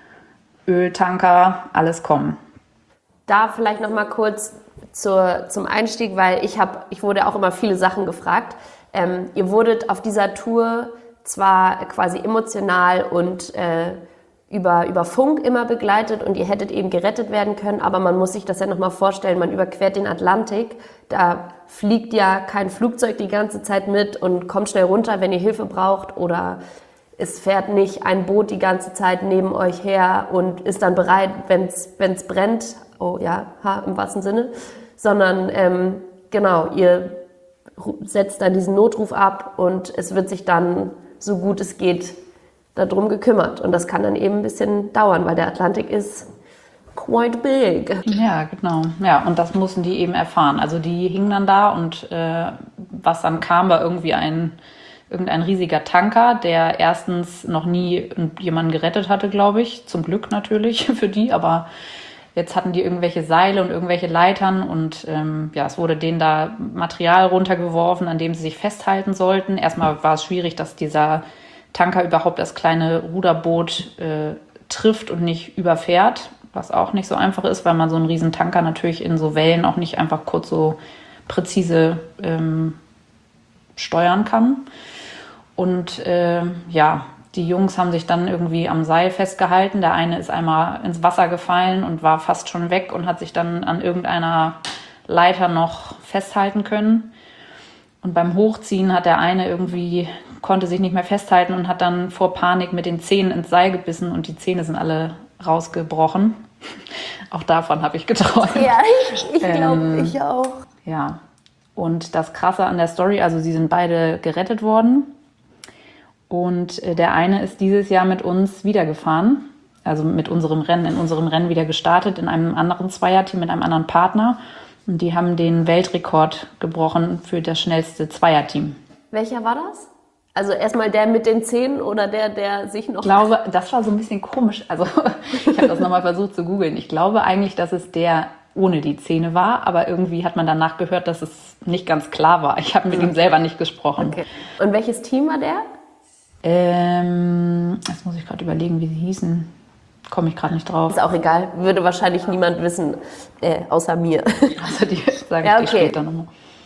Öltanker alles kommen. Da vielleicht noch mal kurz zur, zum Einstieg, weil ich habe, ich wurde auch immer viele Sachen gefragt. Ähm, ihr wurdet auf dieser Tour zwar quasi emotional und äh, über, über Funk immer begleitet und ihr hättet eben gerettet werden können, aber man muss sich das ja noch mal vorstellen, man überquert den Atlantik, da fliegt ja kein Flugzeug die ganze Zeit mit und kommt schnell runter, wenn ihr Hilfe braucht oder es fährt nicht ein Boot die ganze Zeit neben euch her und ist dann bereit, wenn es brennt, oh ja, ha, im wahrsten Sinne, sondern ähm, genau, ihr setzt dann diesen Notruf ab und es wird sich dann, so gut es geht, darum gekümmert. Und das kann dann eben ein bisschen dauern, weil der Atlantik ist quite big. Ja, genau. Ja, und das mussten die eben erfahren. Also die hingen dann da und äh, was dann kam, war irgendwie ein irgendein riesiger Tanker, der erstens noch nie jemanden gerettet hatte, glaube ich. Zum Glück natürlich für die, aber jetzt hatten die irgendwelche Seile und irgendwelche Leitern und ähm, ja, es wurde denen da Material runtergeworfen, an dem sie sich festhalten sollten. Erstmal war es schwierig, dass dieser Tanker überhaupt das kleine Ruderboot äh, trifft und nicht überfährt, was auch nicht so einfach ist, weil man so einen riesen Tanker natürlich in so Wellen auch nicht einfach kurz so präzise ähm, steuern kann. Und äh, ja, die Jungs haben sich dann irgendwie am Seil festgehalten. Der eine ist einmal ins Wasser gefallen und war fast schon weg und hat sich dann an irgendeiner Leiter noch festhalten können. Und beim Hochziehen hat der eine irgendwie, konnte sich nicht mehr festhalten und hat dann vor Panik mit den Zähnen ins Seil gebissen und die Zähne sind alle rausgebrochen. Auch davon habe ich geträumt. Ja, ich, ich glaube, ähm, ich auch. Ja, und das Krasse an der Story, also sie sind beide gerettet worden. Und der eine ist dieses Jahr mit uns wieder gefahren, also mit unserem Rennen, in unserem Rennen wieder gestartet, in einem anderen Zweierteam mit einem anderen Partner. Und die haben den Weltrekord gebrochen für das schnellste Zweierteam. Welcher war das? Also erstmal der mit den Zähnen oder der, der sich noch... Ich glaube, das war so ein bisschen komisch. Also ich habe das nochmal versucht zu googeln. Ich glaube eigentlich, dass es der ohne die Zähne war, aber irgendwie hat man danach gehört, dass es nicht ganz klar war. Ich habe mit mhm. ihm selber nicht gesprochen. Okay. Und welches Team war der? Ähm, jetzt muss ich gerade überlegen, wie sie hießen. Komme ich gerade nicht drauf. Ist auch egal. Würde wahrscheinlich niemand wissen, äh, außer mir. Also die sage ich ja, dir okay. später nochmal.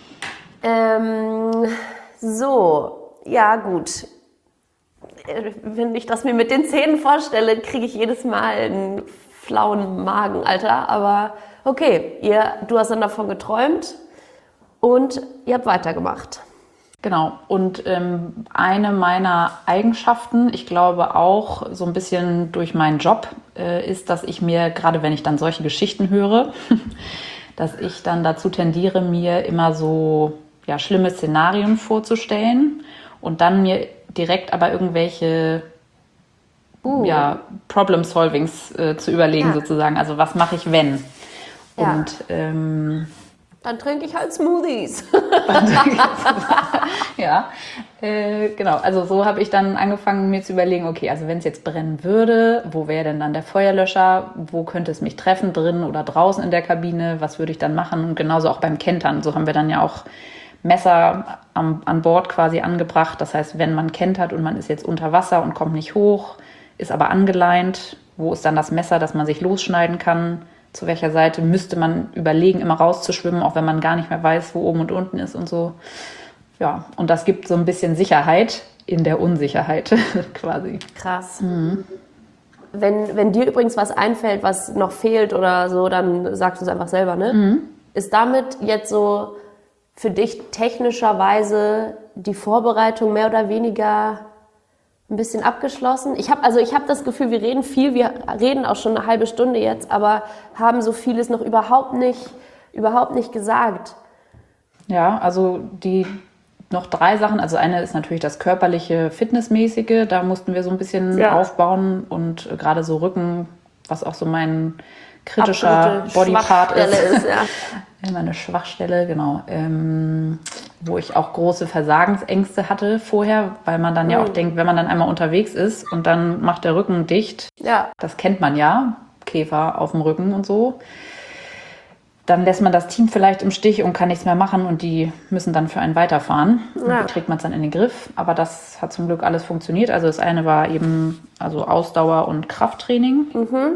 Ähm, so, ja gut. Wenn ich das mir mit den Zähnen vorstelle, kriege ich jedes Mal einen flauen Magen, Alter. Aber okay, ihr, du hast dann davon geträumt und ihr habt weitergemacht. Genau. Und ähm, eine meiner Eigenschaften, ich glaube auch so ein bisschen durch meinen Job, äh, ist, dass ich mir, gerade wenn ich dann solche Geschichten höre, dass ich dann dazu tendiere, mir immer so ja, schlimme Szenarien vorzustellen und dann mir direkt aber irgendwelche uh. ja, Problem-Solvings äh, zu überlegen, ja. sozusagen. Also was mache ich, wenn? Ja. Und ähm, dann trinke ich halt Smoothies. ja, äh, genau. Also so habe ich dann angefangen, mir zu überlegen, okay, also wenn es jetzt brennen würde, wo wäre denn dann der Feuerlöscher? Wo könnte es mich treffen, drin oder draußen in der Kabine? Was würde ich dann machen? Und genauso auch beim Kentern. So haben wir dann ja auch Messer am, an Bord quasi angebracht. Das heißt, wenn man kentert und man ist jetzt unter Wasser und kommt nicht hoch, ist aber angeleint, wo ist dann das Messer, dass man sich losschneiden kann? Zu welcher Seite müsste man überlegen, immer rauszuschwimmen, auch wenn man gar nicht mehr weiß, wo oben und unten ist und so. Ja, und das gibt so ein bisschen Sicherheit in der Unsicherheit quasi. Krass. Mhm. Wenn, wenn dir übrigens was einfällt, was noch fehlt oder so, dann sagst du es einfach selber, ne? Mhm. Ist damit jetzt so für dich technischerweise die Vorbereitung mehr oder weniger ein bisschen abgeschlossen? Ich habe also ich habe das Gefühl, wir reden viel, wir reden auch schon eine halbe Stunde jetzt, aber haben so vieles noch überhaupt nicht, überhaupt nicht gesagt. Ja, also die noch drei Sachen. Also eine ist natürlich das körperliche, fitnessmäßige. Da mussten wir so ein bisschen ja. aufbauen und äh, gerade so Rücken, was auch so mein kritischer Bodypart ist. ist ja. Meine Schwachstelle, genau. Ähm, wo ich auch große Versagensängste hatte vorher, weil man dann mhm. ja auch denkt, wenn man dann einmal unterwegs ist und dann macht der Rücken dicht, ja. das kennt man ja, Käfer auf dem Rücken und so, dann lässt man das Team vielleicht im Stich und kann nichts mehr machen und die müssen dann für einen weiterfahren. Ja. Wie kriegt man es dann in den Griff? Aber das hat zum Glück alles funktioniert. Also das eine war eben also Ausdauer und Krafttraining. Mhm.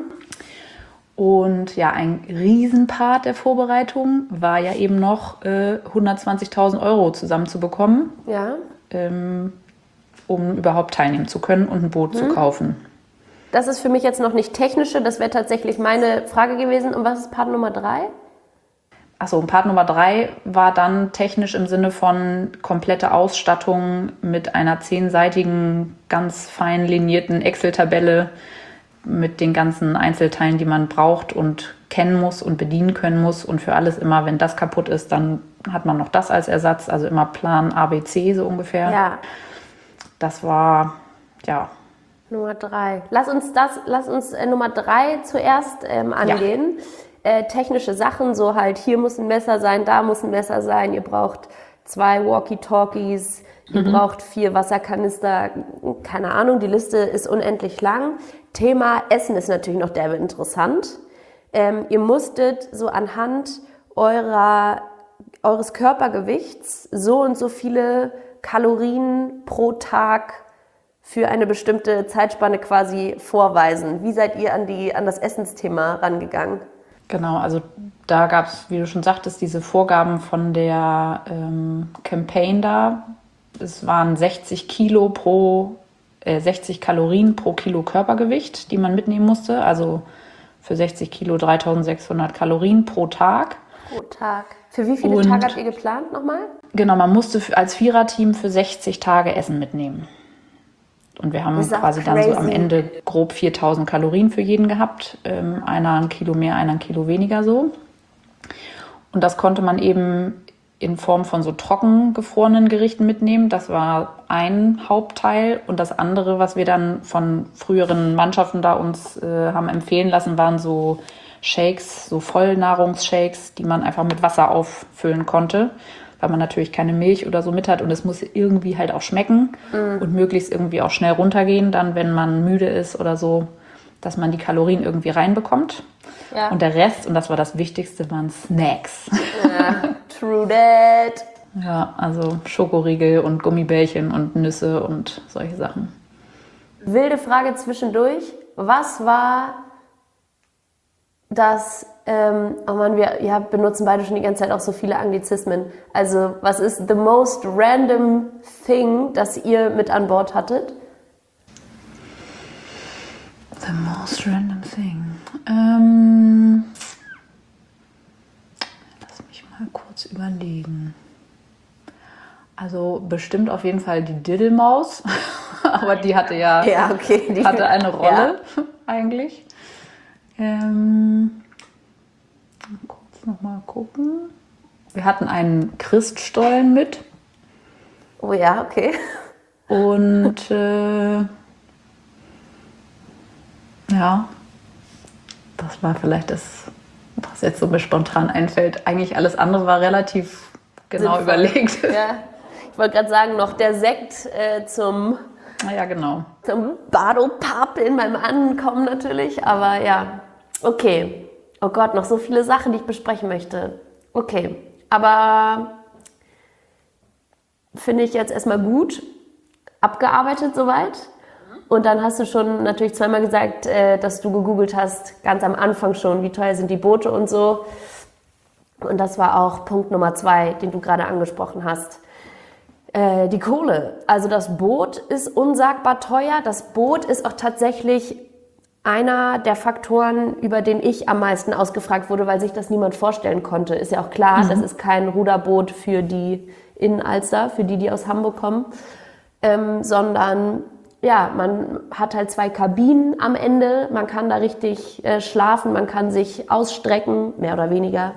Und ja, ein Riesenpart der Vorbereitung war ja eben noch äh, hundertzwanzigtausend Euro zusammenzubekommen, ja. ähm, um überhaupt teilnehmen zu können und ein Boot mhm. zu kaufen. Das ist für mich jetzt noch nicht technische, das wäre tatsächlich meine Frage gewesen. Und was ist Part Nummer drei? Achso, Part Nummer drei war dann technisch im Sinne von komplette Ausstattung mit einer zehnseitigen, ganz fein linierten Excel-Tabelle, mit den ganzen Einzelteilen, die man braucht und kennen muss und bedienen können muss. Und für alles immer, wenn das kaputt ist, dann hat man noch das als Ersatz. Also immer Plan A, B, C so ungefähr. Ja. Das war, ja. Nummer drei. Lass uns das, lass uns äh, Nummer drei zuerst ähm, angehen. Ja. Äh, technische Sachen, so halt, hier muss ein Messer sein, da muss ein Messer sein. Ihr braucht zwei Walkie-Talkies, ihr mhm. braucht vier Wasserkanister, keine Ahnung, die Liste ist unendlich lang. Thema Essen ist natürlich noch derbe interessant. Ähm, ihr musstet so anhand eurer, eures Körpergewichts so und so viele Kalorien pro Tag für eine bestimmte Zeitspanne quasi vorweisen. Wie seid ihr an, die, an das Essensthema rangegangen? Genau, also da gab es, wie du schon sagtest, diese Vorgaben von der ähm, Campaign da. Es waren sechzig Kilo pro, äh, sechzig Kalorien pro Kilo Körpergewicht, die man mitnehmen musste. Also für sechzig Kilo dreitausendsechshundert Kalorien pro Tag. Pro Tag. Für wie viele Und Tage habt ihr geplant nochmal? Genau, man musste für, als Viererteam für sechzig Tage Essen mitnehmen. Und wir haben quasi dann so am Ende grob viertausend Kalorien für jeden gehabt. Ähm, einer ein Kilo mehr, einer ein Kilo weniger so. Und das konnte man eben in Form von so trocken gefrorenen Gerichten mitnehmen. Das war ein Hauptteil. Und das andere, was wir dann von früheren Mannschaften da uns äh, haben empfehlen lassen, waren so Shakes, so Vollnahrungsshakes, die man einfach mit Wasser auffüllen konnte, weil man natürlich keine Milch oder so mit hat und es muss irgendwie halt auch schmecken mm. und möglichst irgendwie auch schnell runtergehen, dann wenn man müde ist oder so, dass man die Kalorien irgendwie reinbekommt. Ja. Und der Rest, und das war das Wichtigste, waren Snacks. Ja, true that. Ja, also Schokoriegel und Gummibärchen und Nüsse und solche Sachen. Wilde Frage zwischendurch. Was war das, ähm, oh Mann, wir ja, benutzen beide schon die ganze Zeit auch so viele Anglizismen. Also, was ist the most random thing, das ihr mit an Bord hattet? The most random thing. Ähm, lass mich mal kurz überlegen. Also bestimmt auf jeden Fall die Diddelmaus, aber die hatte ja, ja okay, die hatte eine Rolle ja. eigentlich. Ähm, kurz nochmal gucken. Wir hatten einen Christstollen mit. Oh ja, okay. Und äh, ja, das war vielleicht das, was jetzt so mir spontan einfällt. Eigentlich alles andere war relativ genau Sinnvoll. Überlegt. Ja, ich wollte gerade sagen, noch der Sekt äh, zum, ja, genau. zum Badopapeln beim Ankommen natürlich, aber ja. Okay. Oh Gott, noch so viele Sachen, die ich besprechen möchte. Okay. Aber finde ich jetzt erstmal gut. Abgearbeitet soweit. Und dann hast du schon natürlich zweimal gesagt, dass du gegoogelt hast, ganz am Anfang schon, wie teuer sind die Boote und so. Und das war auch Punkt Nummer zwei, den du gerade angesprochen hast. Die Kohle. Also das Boot ist unsagbar teuer. Das Boot ist auch tatsächlich einer der Faktoren, über den ich am meisten ausgefragt wurde, weil sich das niemand vorstellen konnte. Ist ja auch klar, mhm. das ist kein Ruderboot für die in Alster, für die, die aus Hamburg kommen, ähm, sondern ja, man hat halt zwei Kabinen am Ende, man kann da richtig äh, schlafen, man kann sich ausstrecken, mehr oder weniger.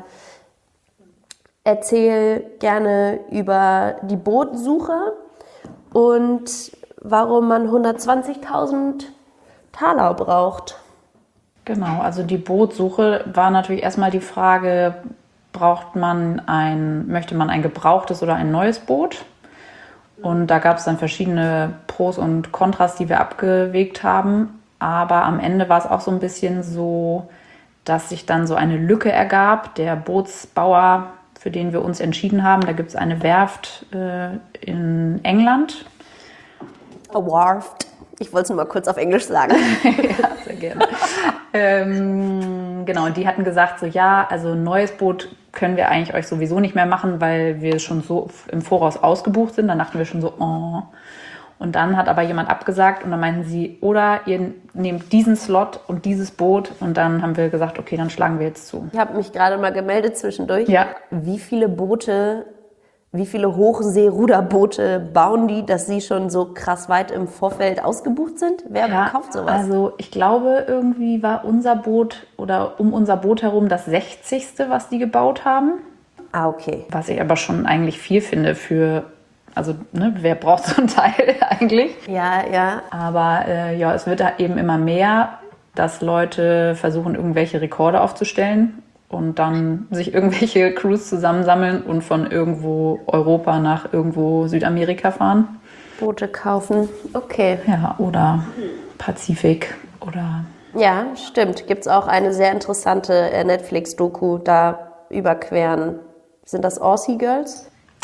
Erzähl gerne über die Bootsuche und warum man hundertzwanzigtausend Taler braucht. Genau, also die Bootsuche war natürlich erstmal die Frage, braucht man ein, möchte man ein gebrauchtes oder ein neues Boot? Und da gab es dann verschiedene Pros und Kontras, die wir abgewegt haben. Aber am Ende war es auch so ein bisschen so, dass sich dann so eine Lücke ergab. Der Bootsbauer, für den wir uns entschieden haben, da gibt es eine Werft äh, in England. A Warft. Ich wollte es nur mal kurz auf Englisch sagen. Ja, sehr gerne. ähm, genau, und die hatten gesagt, so ja, also ein neues Boot können wir eigentlich euch sowieso nicht mehr machen, weil wir schon so im Voraus ausgebucht sind. Dann dachten wir schon so, oh. Und dann hat aber jemand abgesagt und dann meinten sie, oder ihr nehmt diesen Slot und dieses Boot. Und dann haben wir gesagt, okay, dann schlagen wir jetzt zu. Ich habe mich gerade mal gemeldet zwischendurch. Ja. Wie viele Boote... Wie viele Hochseeruderboote bauen die, dass sie schon so krass weit im Vorfeld ausgebucht sind? Wer ja, kauft sowas? Also ich glaube, irgendwie war unser Boot oder um unser Boot herum das sechzigste, was die gebaut haben. Ah, okay. Was ich aber schon eigentlich viel finde für, also ne, wer braucht so ein Teil eigentlich? Ja, ja. Aber äh, ja, es wird eben immer mehr, dass Leute versuchen, irgendwelche Rekorde aufzustellen. Und dann sich irgendwelche Crews zusammensammeln und von irgendwo Europa nach irgendwo Südamerika fahren. Boote kaufen, okay. Ja, oder Pazifik oder... Ja, stimmt. Gibt es auch eine sehr interessante Netflix-Doku da überqueren. Sind das Aussie Girls?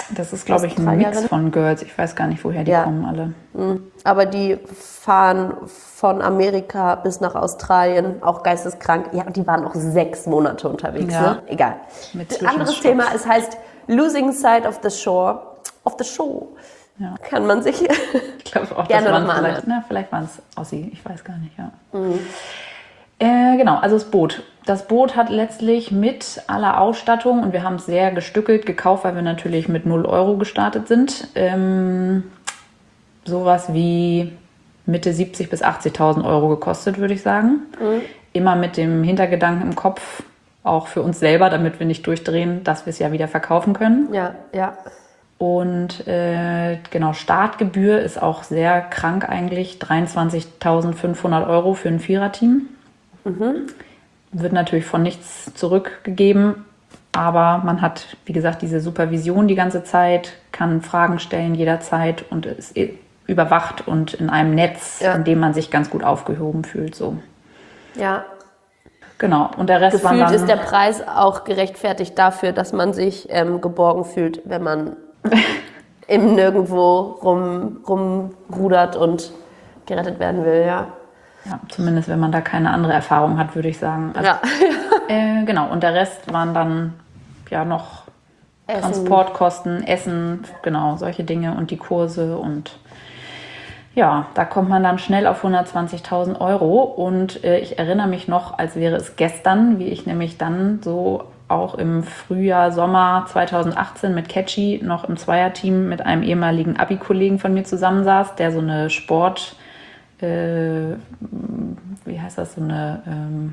Das ist, glaube ich, ein Mix von Girls. Ich weiß gar nicht, woher die ja. kommen alle. Aber die fahren von Amerika bis nach Australien, auch geisteskrank. Ja, und die waren auch sechs Monate unterwegs, ja. ne? Egal. Mit anderes Thema, es heißt Losing Sight of the Shore. Of the Show. Ja. Kann man sich ich glaube auch, gerne nochmal anhören. Na, vielleicht waren es Aussie, ich weiß gar nicht, ja. Mhm. Äh, genau, also das Boot. Das Boot hat letztlich mit aller Ausstattung, und wir haben es sehr gestückelt gekauft, weil wir natürlich mit null Euro gestartet sind, ähm, sowas wie Mitte siebzigtausend bis achtzigtausend Euro gekostet, würde ich sagen. Mhm. Immer mit dem Hintergedanken im Kopf, auch für uns selber, damit wir nicht durchdrehen, dass wir es ja wieder verkaufen können. Ja, ja. Und äh, genau, Startgebühr ist auch sehr krank eigentlich, dreiundzwanzigtausendfünfhundert Euro für ein Viererteam. Mhm. Wird natürlich von nichts zurückgegeben, aber man hat, wie gesagt, diese Supervision die ganze Zeit, kann Fragen stellen jederzeit und ist überwacht und in einem Netz, ja. in dem man sich ganz gut aufgehoben fühlt. So. Ja. Genau, und der Rest Gefühlt war dann, ist der Preis auch gerechtfertigt dafür, dass man sich ähm, geborgen fühlt, wenn man im Nirgendwo rum, rumrudert und gerettet werden will, ja. Ja, zumindest wenn man da keine andere Erfahrung hat, würde ich sagen. Also, ja. äh, genau, und der Rest waren dann ja noch Essen. Transportkosten, Essen, genau, solche Dinge und die Kurse. Und ja, da kommt man dann schnell auf hundertzwanzigtausend Euro. Und äh, ich erinnere mich noch, als wäre es gestern, wie ich nämlich dann so auch im Frühjahr, Sommer zweitausendachtzehn mit Catchy noch im Zweierteam mit einem ehemaligen Abi-Kollegen von mir zusammensaß, der so eine Sport... Äh, wie heißt das, so eine ähm,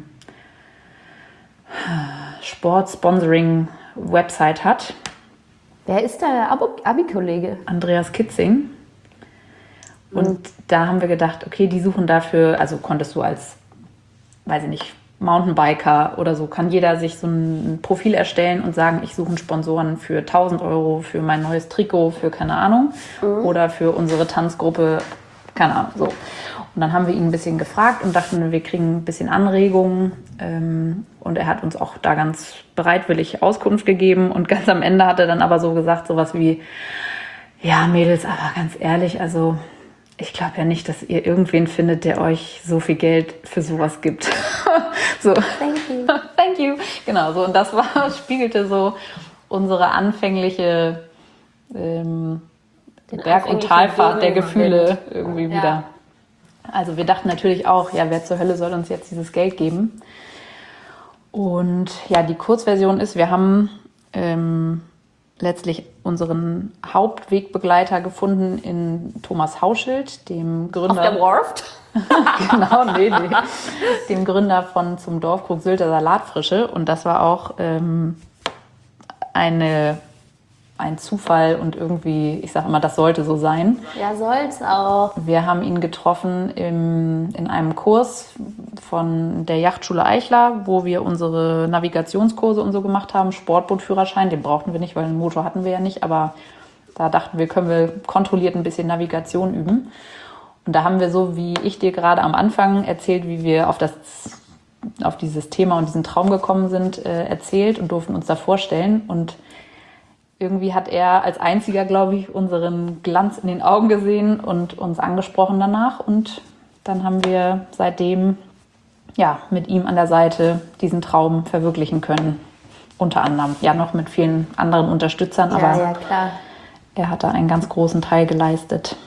Sport-Sponsoring-Website hat. Wer ist der Abi-Kollege? Andreas Kitzing. Und mhm. da haben wir gedacht, okay, die suchen dafür, also konntest du als, weiß ich nicht, Mountainbiker oder so, kann jeder sich so ein Profil erstellen und sagen, ich suche einen Sponsoren für tausend Euro, für mein neues Trikot, für keine Ahnung, mhm. oder für unsere Tanzgruppe, keine Ahnung, so. Und dann haben wir ihn ein bisschen gefragt und dachten, wir kriegen ein bisschen Anregungen. Ähm, und er hat uns auch da ganz bereitwillig Auskunft gegeben. Und ganz am Ende hat er dann aber so gesagt, sowas wie, ja, Mädels, aber ganz ehrlich, also ich glaube ja nicht, dass ihr irgendwen findet, der euch so viel Geld für sowas gibt. so. Thank you. Thank you. Genau, so. Und das war, spiegelte so unsere anfängliche ähm, Berg- und Talfahrt der Gefühle irgendwie ja. wieder. Also wir dachten natürlich auch, ja, wer zur Hölle soll uns jetzt dieses Geld geben? Und ja, die Kurzversion ist, wir haben ähm, letztlich unseren Hauptwegbegleiter gefunden in Thomas Hauschild, dem Gründer... Auf der Warft? genau, nee, nee. Dem Gründer von Zum Dorfkrug Sylter Salatfrische. Und das war auch ähm, eine... ein Zufall und irgendwie, ich sage immer, das sollte so sein. Ja, soll's auch. Wir haben ihn getroffen im, in einem Kurs von der Yachtschule Eichler, wo wir unsere Navigationskurse und so gemacht haben, Sportbootführerschein, den brauchten wir nicht, weil einen Motor hatten wir ja nicht, aber da dachten wir, können wir kontrolliert ein bisschen Navigation üben. Und da haben wir so, wie ich dir gerade am Anfang erzählt, wie wir auf das auf dieses Thema und diesen Traum gekommen sind, äh, erzählt und durften uns da vorstellen. Und irgendwie hat er als einziger, glaube ich, unseren Glanz in den Augen gesehen und uns angesprochen danach. Und dann haben wir seitdem ja, mit ihm an der Seite diesen Traum verwirklichen können. Unter anderem, ja, noch mit vielen anderen Unterstützern, ja, aber ja, klar. Er hat da einen ganz großen Teil geleistet.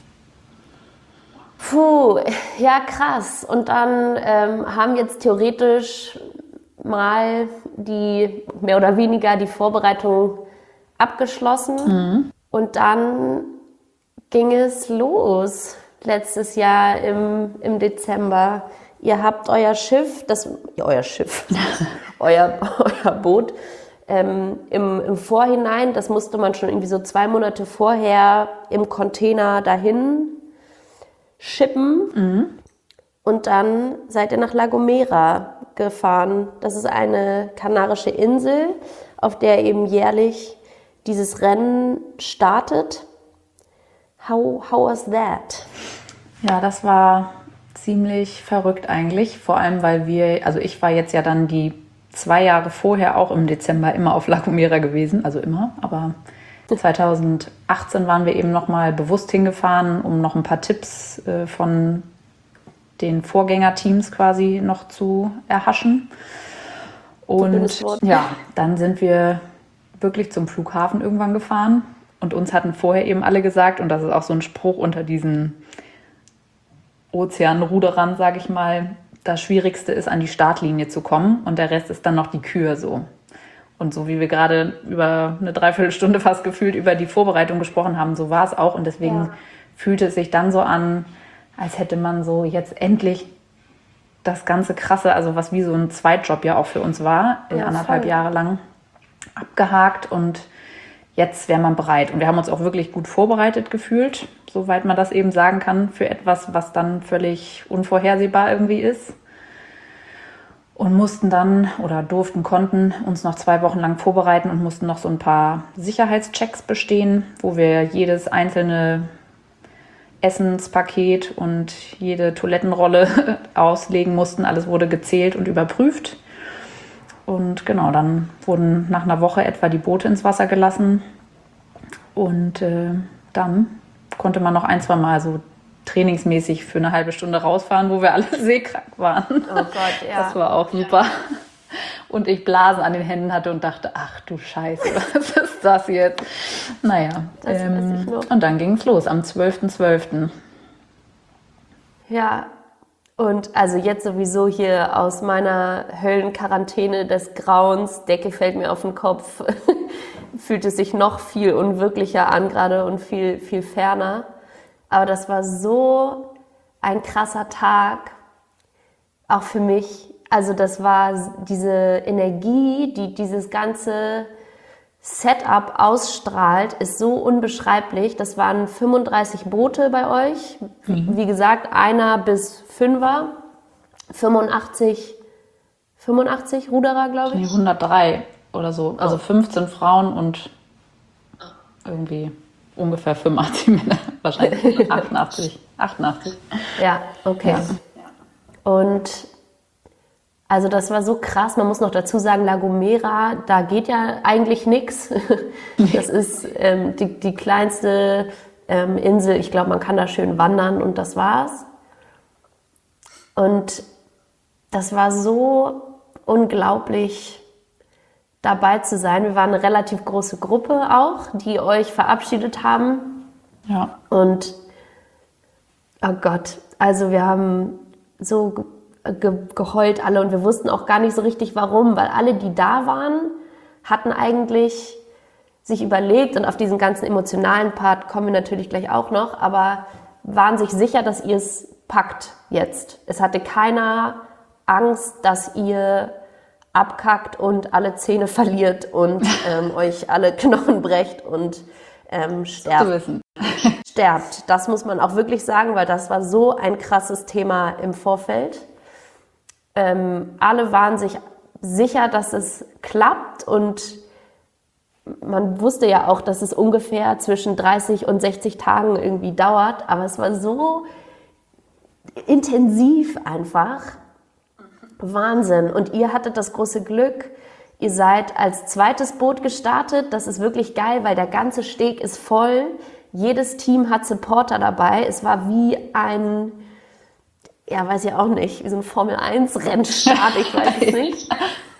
Puh, ja, krass. Und dann ähm, haben jetzt theoretisch mal die, mehr oder weniger die Vorbereitung abgeschlossen. Mhm. Und dann ging es los, letztes Jahr im, im Dezember. Ihr habt euer Schiff, das, ja, euer Schiff, euer, euer Boot, ähm, im, im Vorhinein, das musste man schon irgendwie so zwei Monate vorher im Container dahin schippen. Mhm. Und dann seid ihr nach La Gomera gefahren. Das ist eine kanarische Insel, auf der eben jährlich dieses Rennen startet. How, how was that? Ja, das war ziemlich verrückt eigentlich. Vor allem, weil wir, also ich war jetzt ja dann die zwei Jahre vorher auch im Dezember immer auf La Gomera gewesen. Also immer, aber zweitausendachtzehn waren wir eben nochmal bewusst hingefahren, um noch ein paar Tipps äh, von den Vorgängerteams quasi noch zu erhaschen. Und ja, dann sind wir wirklich zum Flughafen irgendwann gefahren. Und uns hatten vorher eben alle gesagt, und das ist auch so ein Spruch unter diesen Ozeanruderern, sage ich mal, das Schwierigste ist, an die Startlinie zu kommen und der Rest ist dann noch die Kür so. Und so wie wir gerade über eine Dreiviertelstunde fast gefühlt über die Vorbereitung gesprochen haben, so war es auch. Und deswegen ja. fühlte es sich dann so an, als hätte man so jetzt endlich das ganze Krasse, also was wie so ein Zweitjob ja auch für uns war, ja, anderthalb voll. Jahre lang abgehakt und jetzt wäre man bereit. Und wir haben uns auch wirklich gut vorbereitet gefühlt, soweit man das eben sagen kann, für etwas, was dann völlig unvorhersehbar irgendwie ist. Und mussten dann oder durften, konnten uns noch zwei Wochen lang vorbereiten und mussten noch so ein paar Sicherheitschecks bestehen, wo wir jedes einzelne Essenspaket und jede Toilettenrolle auslegen mussten. Alles wurde gezählt und überprüft. Und genau, dann wurden nach einer Woche etwa die Boote ins Wasser gelassen. Und äh, dann konnte man noch ein, zwei Mal so trainingsmäßig für eine halbe Stunde rausfahren, wo wir alle seekrank waren. Oh Gott, ja. Das war auch super. Und ich Blasen an den Händen hatte und dachte, ach du Scheiße, was ist das jetzt? Naja, das ähm, und dann ging es los am zwölften zwölften Ja, und also jetzt sowieso hier aus meiner Höllenquarantäne des Grauens, Decke fällt mir auf den Kopf, fühlt es sich noch viel unwirklicher an gerade und viel, viel ferner. Aber das war so ein krasser Tag, auch für mich. Also das war diese Energie, die dieses ganze Setup ausstrahlt, ist so unbeschreiblich. Das waren fünfunddreißig Boote bei euch. Mhm. Wie gesagt, einer bis fünfer. fünfundachtzig, fünfundachtzig Ruderer, glaube ich. Nee, hundertdrei oder so. Also oh. fünfzehn Frauen und irgendwie ungefähr fünfundachtzig Männer. Wahrscheinlich achtundachtzig. achtundachtzig. Ja, okay. Ja. Und also das war so krass. Man muss noch dazu sagen, La Gomera, da geht ja eigentlich nichts. Das ist ähm, die, die kleinste ähm, Insel. Ich glaube, man kann da schön wandern und das war's. Und das war so unglaublich, dabei zu sein. Wir waren eine relativ große Gruppe auch, die euch verabschiedet haben. Ja. Und oh Gott, also wir haben so ge- geheult alle und wir wussten auch gar nicht so richtig warum, weil alle, die da waren, hatten eigentlich sich überlegt und auf diesen ganzen emotionalen Part kommen wir natürlich gleich auch noch, aber waren sich sicher, dass ihr es packt jetzt. Es hatte keiner Angst, dass ihr abkackt und alle Zähne verliert und ähm, euch alle Knochen brecht und ähm, sterbt. sterbt. Das muss man auch wirklich sagen, weil das war so ein krasses Thema im Vorfeld. Ähm, alle waren sich sicher, dass es klappt und man wusste ja auch, dass es ungefähr zwischen dreißig und sechzig Tagen irgendwie dauert, aber es war so intensiv einfach. Wahnsinn. Und ihr hattet das große Glück, ihr seid als zweites Boot gestartet. Das ist wirklich geil, weil der ganze Steg ist voll. Jedes Team hat Supporter dabei. Es war wie ein, ja, weiß ich auch nicht, wie so ein Formel eins Rennstart, ich weiß es nicht.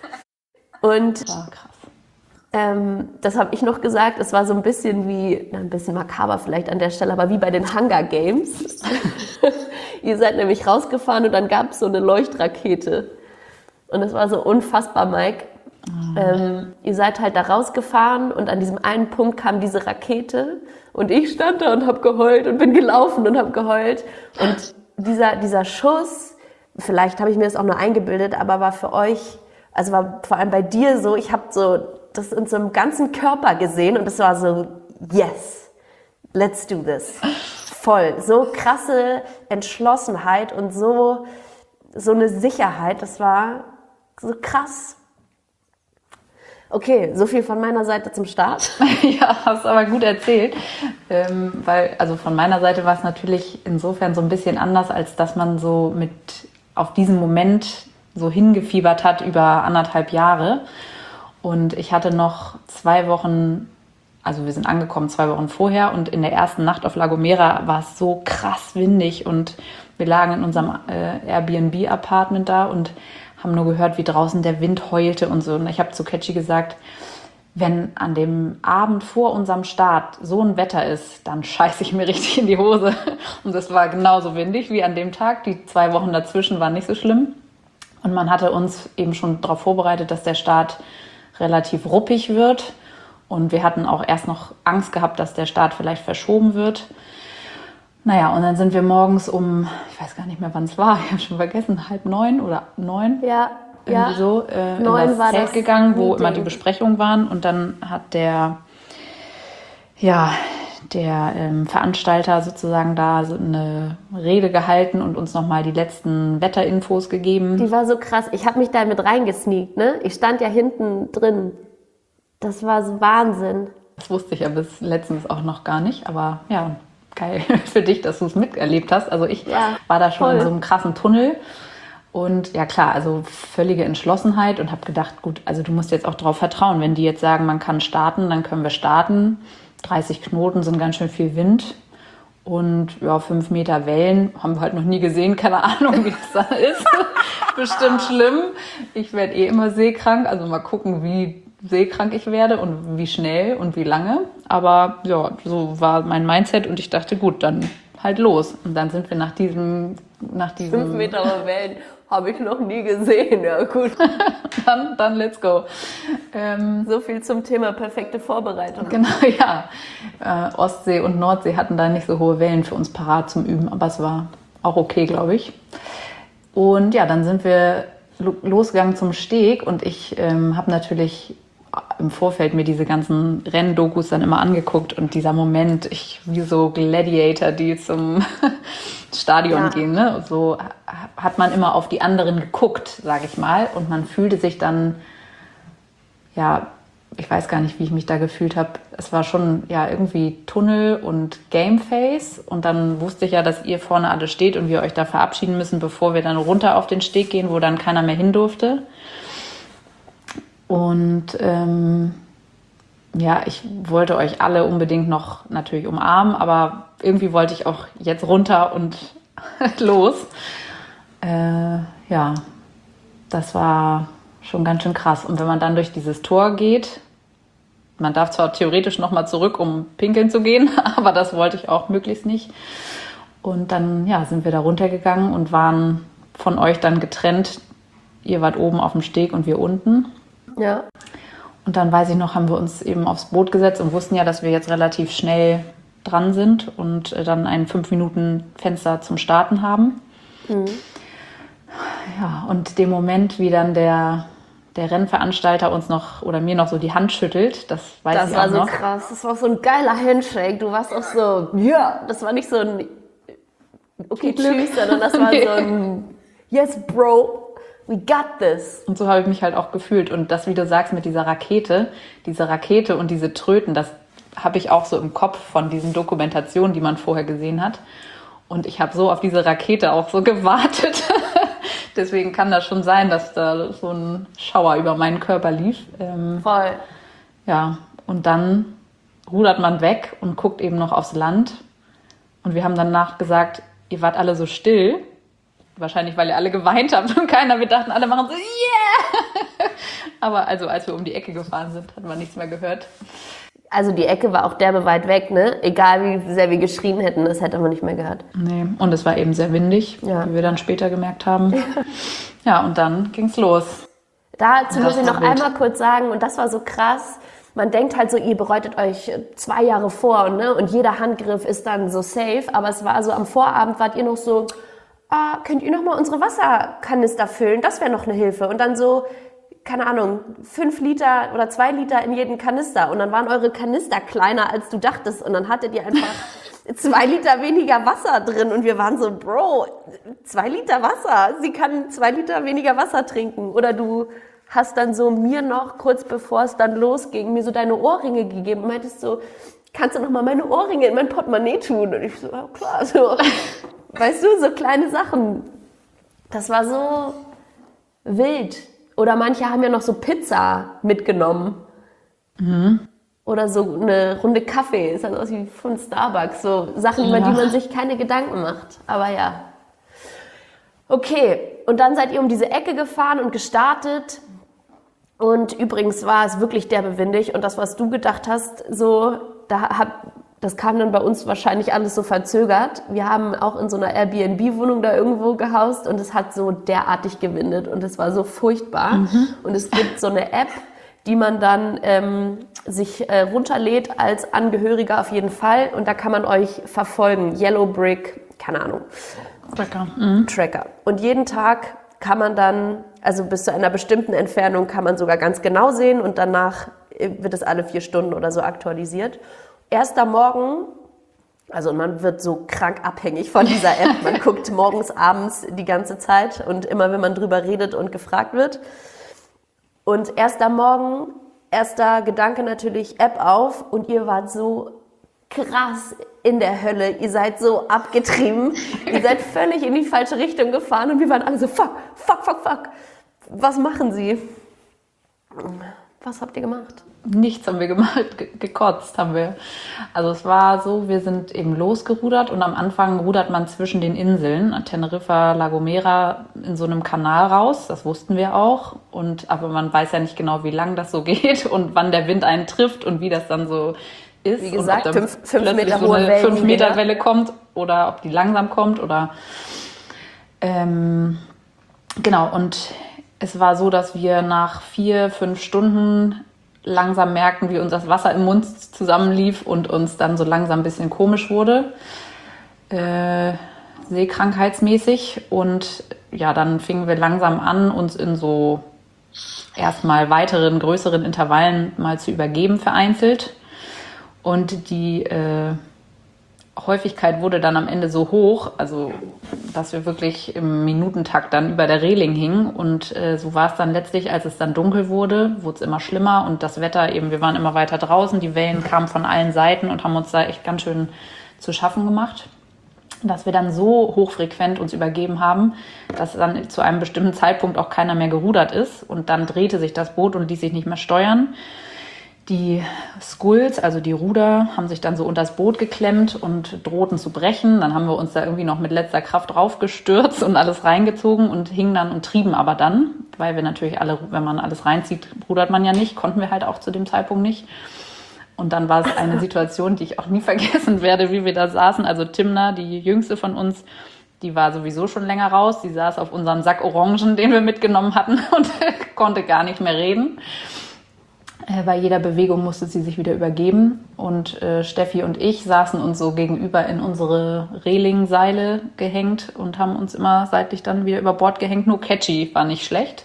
Und oh, krass. Ähm, das habe ich noch gesagt, es war so ein bisschen wie, na, ein bisschen makaber vielleicht an der Stelle, aber wie bei den Hunger Games. Ihr seid nämlich rausgefahren und dann gab es so eine Leuchtrakete. Und das war so unfassbar, Mike. Mhm. Ähm, ihr seid halt da rausgefahren und an diesem einen Punkt kam diese Rakete und ich stand da und habe geheult und bin gelaufen und habe geheult. Und dieser, dieser Schuss, vielleicht habe ich mir das auch nur eingebildet, aber war für euch, also war vor allem bei dir so, ich habe so das in so einem ganzen Körper gesehen und es war so, yes, let's do this. Voll, so krasse Entschlossenheit und so, so eine Sicherheit, das war so krass. Okay, so viel von meiner Seite zum Start. Ja, hast aber gut erzählt, ähm, weil also von meiner Seite war es natürlich insofern so ein bisschen anders, als dass man so mit auf diesen Moment so hingefiebert hat über anderthalb Jahre. Und ich hatte noch zwei Wochen also wir sind angekommen zwei Wochen vorher und in der ersten Nacht auf La Gomera war es so krass windig und wir lagen in unserem äh, Airbnb-Apartment da und haben nur gehört, wie draußen der Wind heulte und so. Und ich habe zu Ketchi gesagt, wenn an dem Abend vor unserem Start so ein Wetter ist, dann scheiße ich mir richtig in die Hose. Und es war genauso windig wie an dem Tag. Die zwei Wochen dazwischen waren nicht so schlimm. Und man hatte uns eben schon darauf vorbereitet, dass der Start relativ ruppig wird. Und wir hatten auch erst noch Angst gehabt, dass der Start vielleicht verschoben wird. Naja, und dann sind wir morgens um, ich weiß gar nicht mehr, wann es war, ich habe schon vergessen, halb neun oder neun. Ja. Irgendwie ja. so äh, in Neun das war Zelt das gegangen, wo Meeting. immer die Besprechungen waren. Und dann hat der, ja, der ähm, Veranstalter sozusagen da so eine Rede gehalten und uns nochmal die letzten Wetterinfos gegeben. Die war so krass. Ich habe mich da mit reingesneakt, ne? Ich stand ja hinten drin. Das war so Wahnsinn. Das wusste ich ja bis letztens auch noch gar nicht. Aber ja, geil für dich, dass du es miterlebt hast. Also ich Ja, war da schon voll. in so einem krassen Tunnel. Und ja klar, also völlige Entschlossenheit und habe gedacht, gut, also du musst jetzt auch darauf vertrauen. Wenn die jetzt sagen, man kann starten, dann können wir starten. dreißig Knoten sind ganz schön viel Wind. Und ja, fünf Meter Wellen haben wir halt noch nie gesehen. Keine Ahnung, wie das da ist. Bestimmt schlimm. Ich werde eh immer seekrank. Also mal gucken, wie seekrank ich werde und wie schnell und wie lange. Aber ja, so war mein Mindset und ich dachte, gut, dann halt los. Und dann sind wir nach diesem... Nach diesem Fünf Meter Wellen habe ich noch nie gesehen. Ja, gut. dann, dann let's go. Ähm, So viel zum Thema perfekte Vorbereitung. genau, ja. Äh, Ostsee und Nordsee hatten da nicht so hohe Wellen für uns parat zum Üben, aber es war auch okay, glaube ich. Und ja, dann sind wir lo- losgegangen zum Steg und ich ähm, habe natürlich im Vorfeld mir diese ganzen Renndokus dann immer angeguckt und dieser Moment, ich wie so Gladiator, die zum Stadion Ja. gehen, ne? So hat man immer auf die anderen geguckt, sage ich mal, und man fühlte sich dann, ja, ich weiß gar nicht, wie ich mich da gefühlt habe. Es war schon ja irgendwie Tunnel und Gameface und dann wusste ich ja, dass ihr vorne alle steht und wir euch da verabschieden müssen, bevor wir dann runter auf den Steg gehen, wo dann keiner mehr hin durfte. Und ähm, ja, ich wollte euch alle unbedingt noch natürlich umarmen, aber irgendwie wollte ich auch jetzt runter und los. Äh, ja, das war schon ganz schön krass. Und wenn man dann durch dieses Tor geht, man darf zwar theoretisch nochmal zurück, um pinkeln zu gehen, aber das wollte ich auch möglichst nicht. Und dann ja, sind wir da runtergegangen und waren von euch dann getrennt. Ihr wart oben auf dem Steg und wir unten. Ja. Und dann, weiß ich noch, haben wir uns eben aufs Boot gesetzt und wussten ja, dass wir jetzt relativ schnell dran sind und äh, dann ein fünf Minuten Fenster zum Starten haben. Mhm. Ja, und dem Moment, wie dann der, der Rennveranstalter uns noch oder mir noch so die Hand schüttelt, das weiß Das ich war auch so noch. krass. Das war so ein geiler Handshake. Du warst auch so, ja. Das war nicht so ein, okay, tschüss, sondern das war Nee. so ein, yes, bro. We got this. Und so habe ich mich halt auch gefühlt. Und das, wie du sagst, mit dieser Rakete, diese Rakete und diese Tröten, das habe ich auch so im Kopf von diesen Dokumentationen, die man vorher gesehen hat. Und ich habe so auf diese Rakete auch so gewartet. Deswegen kann das schon sein, dass da so ein Schauer über meinen Körper lief. Ähm, Voll. ja, und dann rudert man weg und guckt eben noch aufs Land. Und wir haben danach gesagt, ihr wart alle so still. Wahrscheinlich, weil ihr alle geweint habt und keiner, wir dachten, alle machen so, yeah! Aber also, als wir um die Ecke gefahren sind, hat man nichts mehr gehört. Also die Ecke war auch derbe weit weg, ne? Egal wie sehr wir geschrien hätten, das hätte man nicht mehr gehört. Nee, und es war eben sehr windig, Ja. wie wir dann später gemerkt haben. Ja, und dann ging's los. Dazu Das muss ich war noch wild. einmal kurz sagen, und das war so krass, man denkt halt so, ihr bereitet euch zwei Jahre vor, ne? Und jeder Handgriff ist dann so safe, aber es war so, am Vorabend wart ihr noch so, ah, könnt ihr noch mal unsere Wasserkanister füllen? Das wäre noch eine Hilfe. Und dann so, keine Ahnung, fünf Liter oder zwei Liter in jeden Kanister. Und dann waren eure Kanister kleiner, als du dachtest. Und dann hattet ihr einfach zwei Liter weniger Wasser drin. Und wir waren so, Bro, zwei Liter Wasser. Sie kann zwei Liter weniger Wasser trinken. Oder du hast dann so mir noch, kurz bevor es dann losging, mir so deine Ohrringe gegeben. Und meintest so, kannst du noch mal meine Ohrringe in mein Portemonnaie tun? Und ich so, ja klar, so. Weißt du, so kleine Sachen. Das war so wild. Oder manche haben ja noch so Pizza mitgenommen. Mhm. Oder so eine Runde Kaffee, ist halt aus wie von Starbucks. So Sachen, über Ja. die man sich keine Gedanken macht. Aber ja. Okay, und dann seid ihr um diese Ecke gefahren und gestartet. Und übrigens war es wirklich derbewindig. Und das, was du gedacht hast, so, da hab, das kam dann bei uns wahrscheinlich alles so verzögert. Wir haben auch in so einer Airbnb-Wohnung da irgendwo gehaust und es hat so derartig gewindet und es war so furchtbar. Mhm. Und es gibt so eine App, die man dann ähm, sich äh, runterlädt als Angehöriger auf jeden Fall. Und da kann man euch verfolgen. Yellow Brick, keine Ahnung. Tracker. Mhm. Tracker. Und jeden Tag kann man dann, also bis zu einer bestimmten Entfernung kann man sogar ganz genau sehen und danach wird es alle vier Stunden oder so aktualisiert. Erst am Morgen, also man wird so krank abhängig von dieser App. Man guckt morgens, abends die ganze Zeit und immer, wenn man drüber redet und gefragt wird. Und erst am Morgen, erster Gedanke natürlich, App auf und ihr wart so krass in der Hölle. Ihr seid so abgetrieben. Ihr seid völlig in die falsche Richtung gefahren und wir waren alle so, fuck, fuck, fuck, fuck. Was machen Sie? Was habt ihr gemacht? Nichts haben wir gemacht, ge- gekotzt haben wir. Also es war so, wir sind eben losgerudert und am Anfang rudert man zwischen den Inseln, Teneriffa, La Gomera, in so einem Kanal raus, das wussten wir auch. Und, aber man weiß ja nicht genau, wie lang das so geht und wann der Wind einen trifft und wie das dann so ist. Wie gesagt, und ob fünf, fünf Meter so hohe eine Wellen. fünf Meter Welle kommt oder ob die langsam kommt oder ähm, genau. Und es war so, dass wir nach vier, fünf Stunden langsam merkten, wie uns das Wasser im Mund zusammenlief und uns dann so langsam ein bisschen komisch wurde, äh, seekrankheitsmäßig. Und ja, dann fingen wir langsam an, uns in so erstmal weiteren, größeren Intervallen mal zu übergeben, vereinzelt. Und die äh, Häufigkeit wurde dann am Ende so hoch, also dass wir wirklich im Minutentakt dann über der Reling hingen. Und äh, so war es dann letztlich, als es dann dunkel wurde, wurde es immer schlimmer und das Wetter eben, wir waren immer weiter draußen, die Wellen kamen von allen Seiten und haben uns da echt ganz schön zu schaffen gemacht, dass wir dann so hochfrequent uns übergeben haben, dass dann zu einem bestimmten Zeitpunkt auch keiner mehr gerudert ist und dann drehte sich das Boot und ließ sich nicht mehr steuern. Die Skulls, also die Ruder, haben sich dann so unter das Boot geklemmt und drohten zu brechen. Dann haben wir uns da irgendwie noch mit letzter Kraft draufgestürzt und alles reingezogen und hingen dann und trieben aber dann, weil wir natürlich alle, wenn man alles reinzieht, rudert man ja nicht, konnten wir halt auch zu dem Zeitpunkt nicht. Und dann war es eine Situation, die ich auch nie vergessen werde, wie wir da saßen. Also Timna, die jüngste von uns, die war sowieso schon länger raus. Die saß auf unserem Sack Orangen, den wir mitgenommen hatten und konnte gar nicht mehr reden. Bei jeder Bewegung musste sie sich wieder übergeben und äh, Steffi und ich saßen uns so gegenüber in unsere Relingseile gehängt und haben uns immer seitlich dann wieder über Bord gehängt. Nur Catchy war nicht schlecht.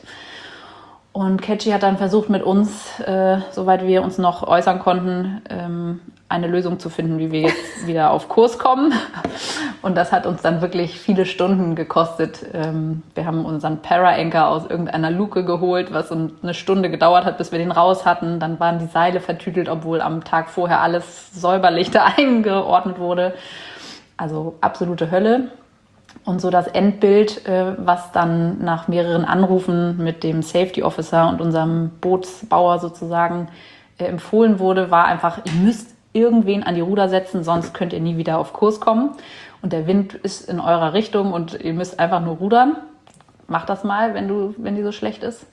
Und Catchy hat dann versucht mit uns, äh, soweit wir uns noch äußern konnten, ähm, eine Lösung zu finden, wie wir jetzt wieder auf Kurs kommen. Und das hat uns dann wirklich viele Stunden gekostet. Ähm, wir haben unseren Para-Anchor aus irgendeiner Luke geholt, was eine Stunde gedauert hat, bis wir den raus hatten. Dann waren die Seile vertütelt, obwohl am Tag vorher alles säuberlich da eingeordnet wurde. Also absolute Hölle. Und so das Endbild, äh, was dann nach mehreren Anrufen mit dem Safety Officer und unserem Bootsbauer sozusagen äh, empfohlen wurde, war einfach, ihr müsst irgendwen an die Ruder setzen, sonst könnt ihr nie wieder auf Kurs kommen. Und der Wind ist in eurer Richtung und ihr müsst einfach nur rudern. Mach das mal, wenn du, wenn die so schlecht ist.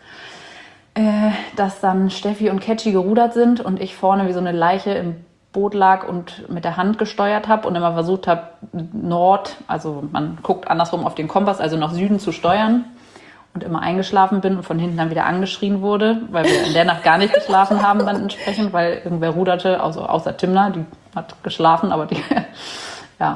Äh, dass dann Steffi und Catchy gerudert sind und ich vorne wie so eine Leiche im Boot lag und mit der Hand gesteuert habe und immer versucht habe, Nord, also man guckt andersrum auf den Kompass, also nach Süden zu steuern und immer eingeschlafen bin und von hinten dann wieder angeschrien wurde, weil wir in der Nacht gar nicht geschlafen haben dann entsprechend, weil irgendwer ruderte, also außer Timna, die hat geschlafen, aber die, ja.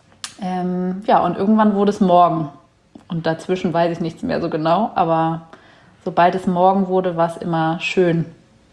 Ähm, ja, und irgendwann wurde es Morgen und dazwischen weiß ich nichts mehr so genau, aber sobald es Morgen wurde, war es immer schön.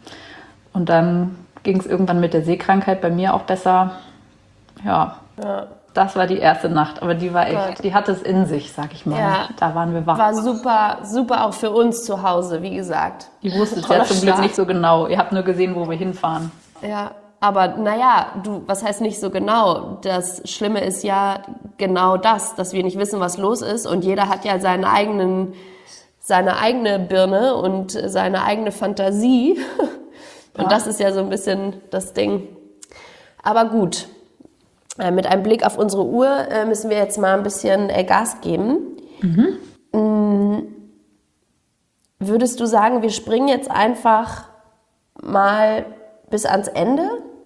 Und dann ging es irgendwann mit der Seekrankheit bei mir auch besser. Ja, ja, das war die erste Nacht, aber die war echt, Gott. Die hatte es in sich, sag ich mal. Ja. Da waren wir wach. War super, super auch für uns zu Hause, wie gesagt. Ihr wusstet es ja zum Glück nicht so genau. Ihr habt nur gesehen, wo wir hinfahren. Ja, aber naja, du, was heißt nicht so genau? Das Schlimme ist ja genau das, dass wir nicht wissen, was los ist und jeder hat ja seinen eigenen, seine eigene Birne und seine eigene Fantasie. Und ja. das ist ja so ein bisschen das Ding. Aber gut, äh, mit einem Blick auf unsere Uhr äh, müssen wir jetzt mal ein bisschen äh, Gas geben. Mhm. Mhm. Würdest du sagen, wir springen jetzt einfach mal bis ans Ende?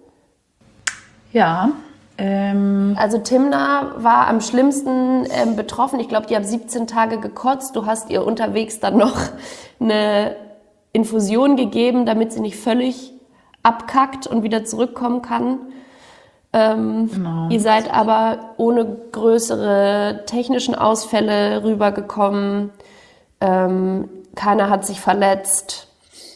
Ja. Ähm also Timna war am schlimmsten ähm, betroffen. Ich glaube, die hat siebzehn Tage gekotzt. Du hast ihr unterwegs dann noch eine Infusion gegeben, damit sie nicht völlig abkackt und wieder zurückkommen kann. Ähm, genau. Ihr seid aber ohne größere technischen Ausfälle rübergekommen. Ähm, keiner hat sich verletzt.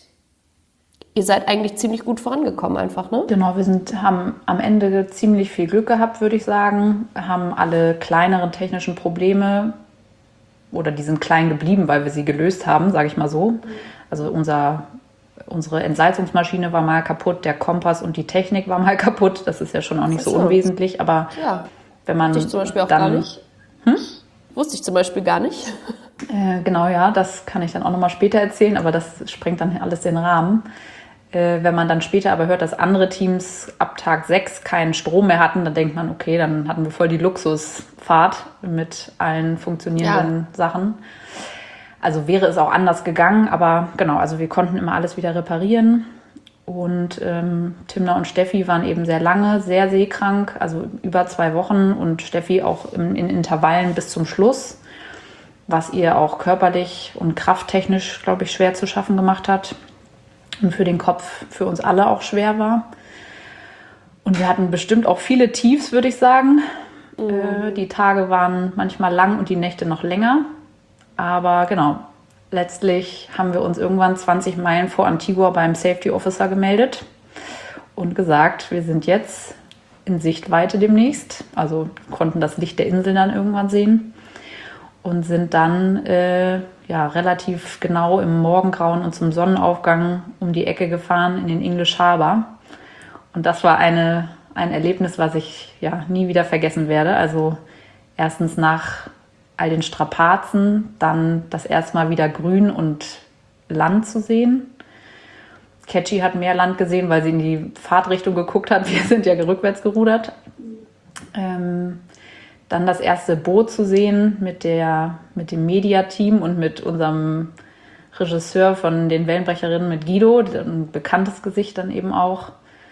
Ihr seid eigentlich ziemlich gut vorangekommen einfach, ne? Genau, wir sind, haben am Ende ziemlich viel Glück gehabt, würde ich sagen. Haben alle kleineren technischen Probleme, oder die sind klein geblieben, weil wir sie gelöst haben, sage ich mal so. Also unser, unsere Entsalzungsmaschine war mal kaputt, der Kompass und die Technik war mal kaputt. Das ist ja schon auch nicht so unwesentlich, aber ja. wenn man Wusste ich zum Beispiel auch dann, gar nicht. Hm? Wusste ich zum Beispiel gar nicht. Äh, genau, ja, das kann ich dann auch nochmal später erzählen, aber das sprengt dann alles den Rahmen. Äh, wenn man dann später aber hört, dass andere Teams ab Tag sechs keinen Strom mehr hatten, dann denkt man, okay, dann hatten wir voll die Luxusfahrt mit allen funktionierenden ja. Sachen. Also wäre es auch anders gegangen, aber genau, also wir konnten immer alles wieder reparieren. Und ähm, Timna und Steffi waren eben sehr lange, sehr seekrank, also über zwei Wochen und Steffi auch in, in Intervallen bis zum Schluss, was ihr auch körperlich und krafttechnisch, glaube ich, schwer zu schaffen gemacht hat und für den Kopf für uns alle auch schwer war. Und wir hatten bestimmt auch viele Tiefs, würde ich sagen. Mhm. Äh, die Tage waren manchmal lang und die Nächte noch länger. Aber genau, letztlich haben wir uns irgendwann zwanzig Meilen vor Antigua beim Safety Officer gemeldet und gesagt, wir sind jetzt in Sichtweite demnächst. Also konnten das Licht der Insel dann irgendwann sehen. Und sind dann äh, ja, relativ genau im Morgengrauen und zum Sonnenaufgang um die Ecke gefahren in den English Harbour. Und das war eine, ein Erlebnis, was ich ja nie wieder vergessen werde. Also erstens nach all den Strapazen, dann das erste Mal wieder Grün und Land zu sehen. Catchy hat mehr Land gesehen, weil sie in die Fahrtrichtung geguckt hat. Wir sind ja rückwärts gerudert. Ähm, Dann das erste Boot zu sehen mit, der, mit dem Media-Team und mit unserem Regisseur von den Wellenbrecherinnen, mit Guido, ein bekanntes Gesicht dann eben auch.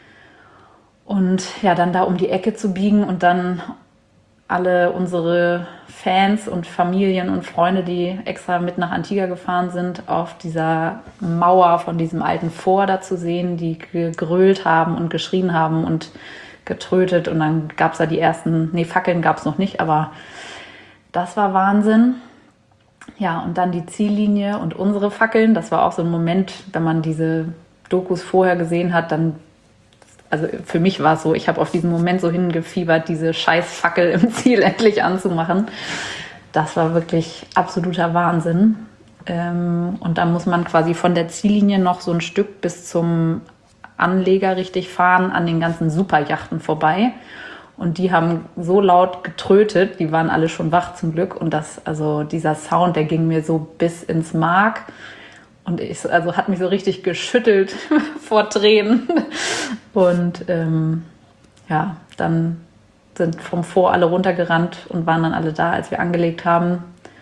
Und ja, dann da um die Ecke zu biegen und dann alle unsere Fans und Familien und Freunde, die extra mit nach Antigua gefahren sind, auf dieser Mauer von diesem alten Fort da zu sehen, die gegrölt haben und geschrien haben und getrötet. Und dann gab es da die ersten, nee, Fackeln gab es noch nicht, aber das war Wahnsinn. Ja, und dann die Ziellinie und unsere Fackeln, das war auch so ein Moment, wenn man diese Dokus vorher gesehen hat, dann, also für mich war es so, ich habe auf diesen Moment so hingefiebert, diese scheiß Fackel im Ziel endlich anzumachen. Das war wirklich absoluter Wahnsinn. Und dann muss man quasi von der Ziellinie noch so ein Stück bis zum Anleger richtig fahren, an den ganzen Superjachten vorbei. Und die haben so laut getrötet, die waren alle schon wach zum Glück. Und das, also dieser Sound, der ging mir so bis ins Mark. Und ich, also hat mich so richtig geschüttelt vor Tränen. Und ähm, ja, dann sind vom Fort alle runtergerannt und waren dann alle da, als wir angelegt haben.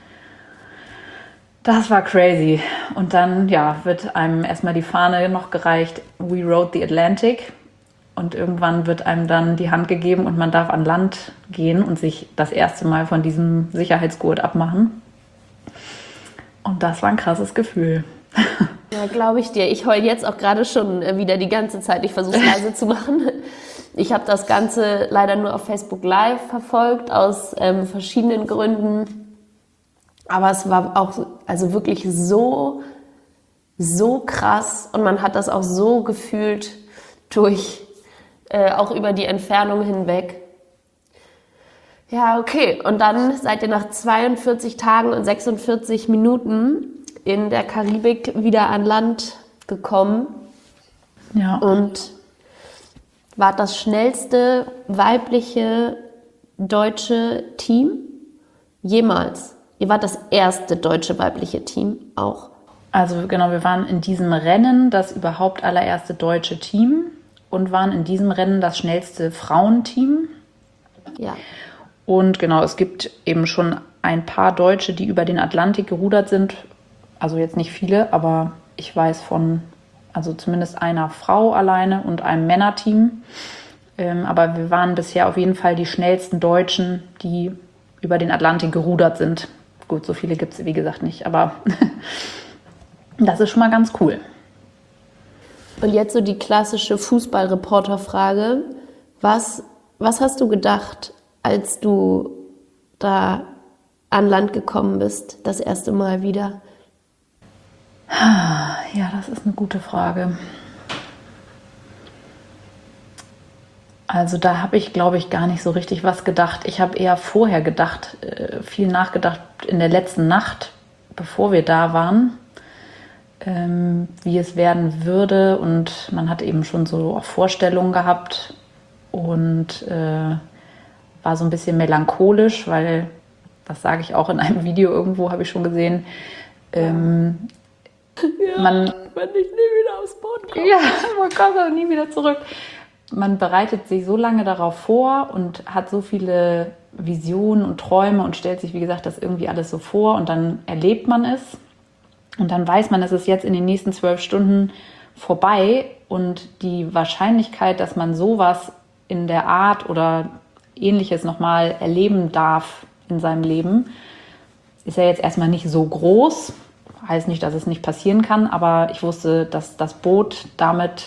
Das war crazy. Und dann ja, wird einem erstmal die Fahne noch gereicht, We rode the Atlantic. Und irgendwann wird einem dann die Hand gegeben und man darf an Land gehen und sich das erste Mal von diesem Sicherheitsgurt abmachen. Und das war ein krasses Gefühl. Ja, glaube ich dir. Ich heule jetzt auch gerade schon wieder die ganze Zeit. Ich versuche es leise zu machen. Ich habe das Ganze leider nur auf Facebook Live verfolgt, aus ähm, verschiedenen Gründen. Aber es war auch also wirklich so, so krass und man hat das auch so gefühlt durch, äh, auch über die Entfernung hinweg. Ja, okay. Und dann seid ihr nach zweiundvierzig Tagen und sechsundvierzig Minuten in der Karibik wieder an Land gekommen. Ja. Und wart das schnellste weibliche deutsche Team jemals. Ihr wart das erste deutsche weibliche Team auch. Also genau, wir waren in diesem Rennen das überhaupt allererste deutsche Team und waren in diesem Rennen das schnellste Frauenteam. Ja. Und genau, es gibt eben schon ein paar Deutsche, die über den Atlantik gerudert sind. Also jetzt nicht viele, aber ich weiß von, also zumindest einer Frau alleine und einem Männerteam. Ähm, aber wir waren bisher auf jeden Fall die schnellsten Deutschen, die über den Atlantik gerudert sind. Gut, so viele gibt es wie gesagt nicht, aber das ist schon mal ganz cool. Und jetzt so die klassische Fußballreporter-Frage. Was, was hast du gedacht, als du da an Land gekommen bist, das erste Mal wieder? Ja, das ist eine gute Frage. Also da habe ich, glaube ich, gar nicht so richtig was gedacht. Ich habe eher vorher gedacht, viel nachgedacht in der letzten Nacht, bevor wir da waren, ähm, wie es werden würde. Und man hat eben schon so auch Vorstellungen gehabt und äh, war so ein bisschen melancholisch, weil, das sage ich auch in einem Video irgendwo, habe ich schon gesehen, ähm, ja, man, wenn ich nie wieder aufs Boot komme. Ja, man kommt aber nie wieder zurück. Man bereitet sich so lange darauf vor und hat so viele Visionen und Träume und stellt sich, wie gesagt, das irgendwie alles so vor und dann erlebt man es und dann weiß man, es ist jetzt in den nächsten zwölf Stunden vorbei und die Wahrscheinlichkeit, dass man sowas in der Art oder Ähnliches nochmal erleben darf in seinem Leben, ist ja jetzt erstmal nicht so groß. Heißt nicht, dass es nicht passieren kann, aber ich wusste, dass das Boot damit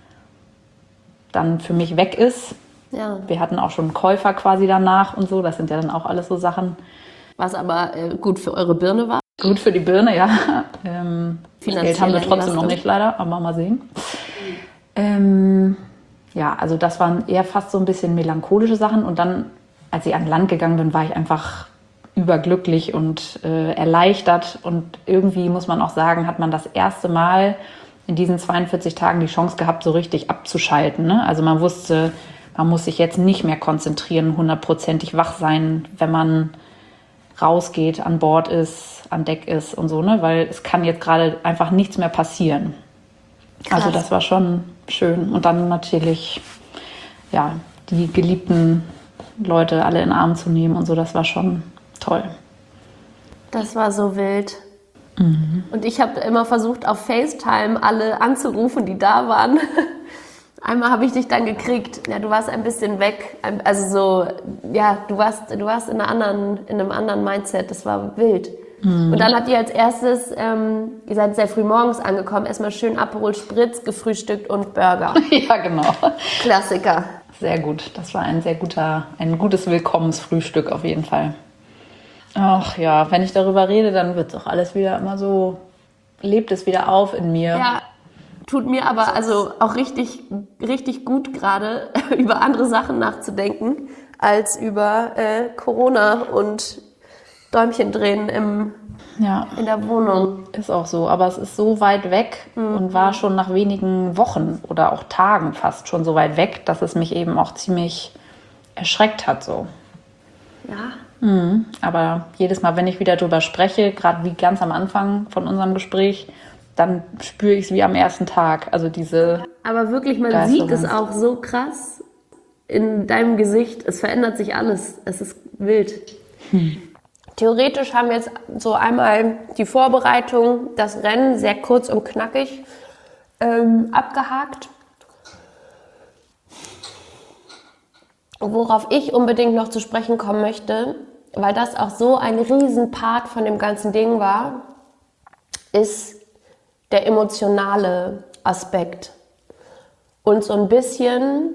dann für mich weg ist. Ja. Wir hatten auch schon einen Käufer quasi danach und so. Das sind ja dann auch alles so Sachen. Was aber äh, gut für eure Birne war? Gut für die Birne, ja. Ähm, Geld haben wir trotzdem noch nicht leider, aber mal sehen. Mhm. Ähm, ja, also das waren eher fast so ein bisschen melancholische Sachen. Und dann, als ich an Land gegangen bin, war ich einfach überglücklich und äh, erleichtert. Und irgendwie, muss man auch sagen, hat man das erste Mal in diesen zweiundvierzig Tagen die Chance gehabt, so richtig abzuschalten. Ne? Also man wusste, man muss sich jetzt nicht mehr konzentrieren, hundertprozentig wach sein, wenn man rausgeht, an Bord ist, an Deck ist und so, ne? Weil es kann jetzt gerade einfach nichts mehr passieren. Krass. Also das war schon schön. Und dann natürlich, ja, die geliebten Leute alle in den Arm zu nehmen und so, das war schon toll. Das war so wild. Mhm. Und ich habe immer versucht, auf FaceTime alle anzurufen, die da waren. Einmal habe ich dich dann gekriegt. Ja, du warst ein bisschen weg. Also so, ja, du warst, du warst in, einer anderen, in einem anderen Mindset. Das war wild. Mhm. Und dann habt ihr als erstes, ähm, ihr seid sehr früh morgens angekommen, erstmal schön Aperol Spritz, gefrühstückt und Burger. Ja, genau. Klassiker. Sehr gut. Das war ein sehr guter, ein gutes Willkommensfrühstück auf jeden Fall. Ach ja, wenn ich darüber rede, dann wird es auch alles wieder immer so, lebt es wieder auf in mir. Ja, tut mir aber also auch richtig, richtig gut gerade, über andere Sachen nachzudenken, als über äh, Corona und Däumchen drehen im, ja, in der Wohnung. Ist auch so, aber es ist so weit weg mhm. und war schon nach wenigen Wochen oder auch Tagen fast schon so weit weg, dass es mich eben auch ziemlich erschreckt hat so. Ja. Mhm. Aber jedes Mal, wenn ich wieder drüber spreche, gerade wie ganz am Anfang von unserem Gespräch, dann spüre ich es wie am ersten Tag. Also diese. Aber wirklich, man sieht es auch so krass in deinem Gesicht. Es verändert sich alles. Es ist wild. Hm. Theoretisch haben wir jetzt so einmal die Vorbereitung, das Rennen sehr kurz und knackig ähm, abgehakt. Worauf ich unbedingt noch zu sprechen kommen möchte, weil das auch so ein Riesenpart von dem ganzen Ding war, ist der emotionale Aspekt. Und so ein bisschen,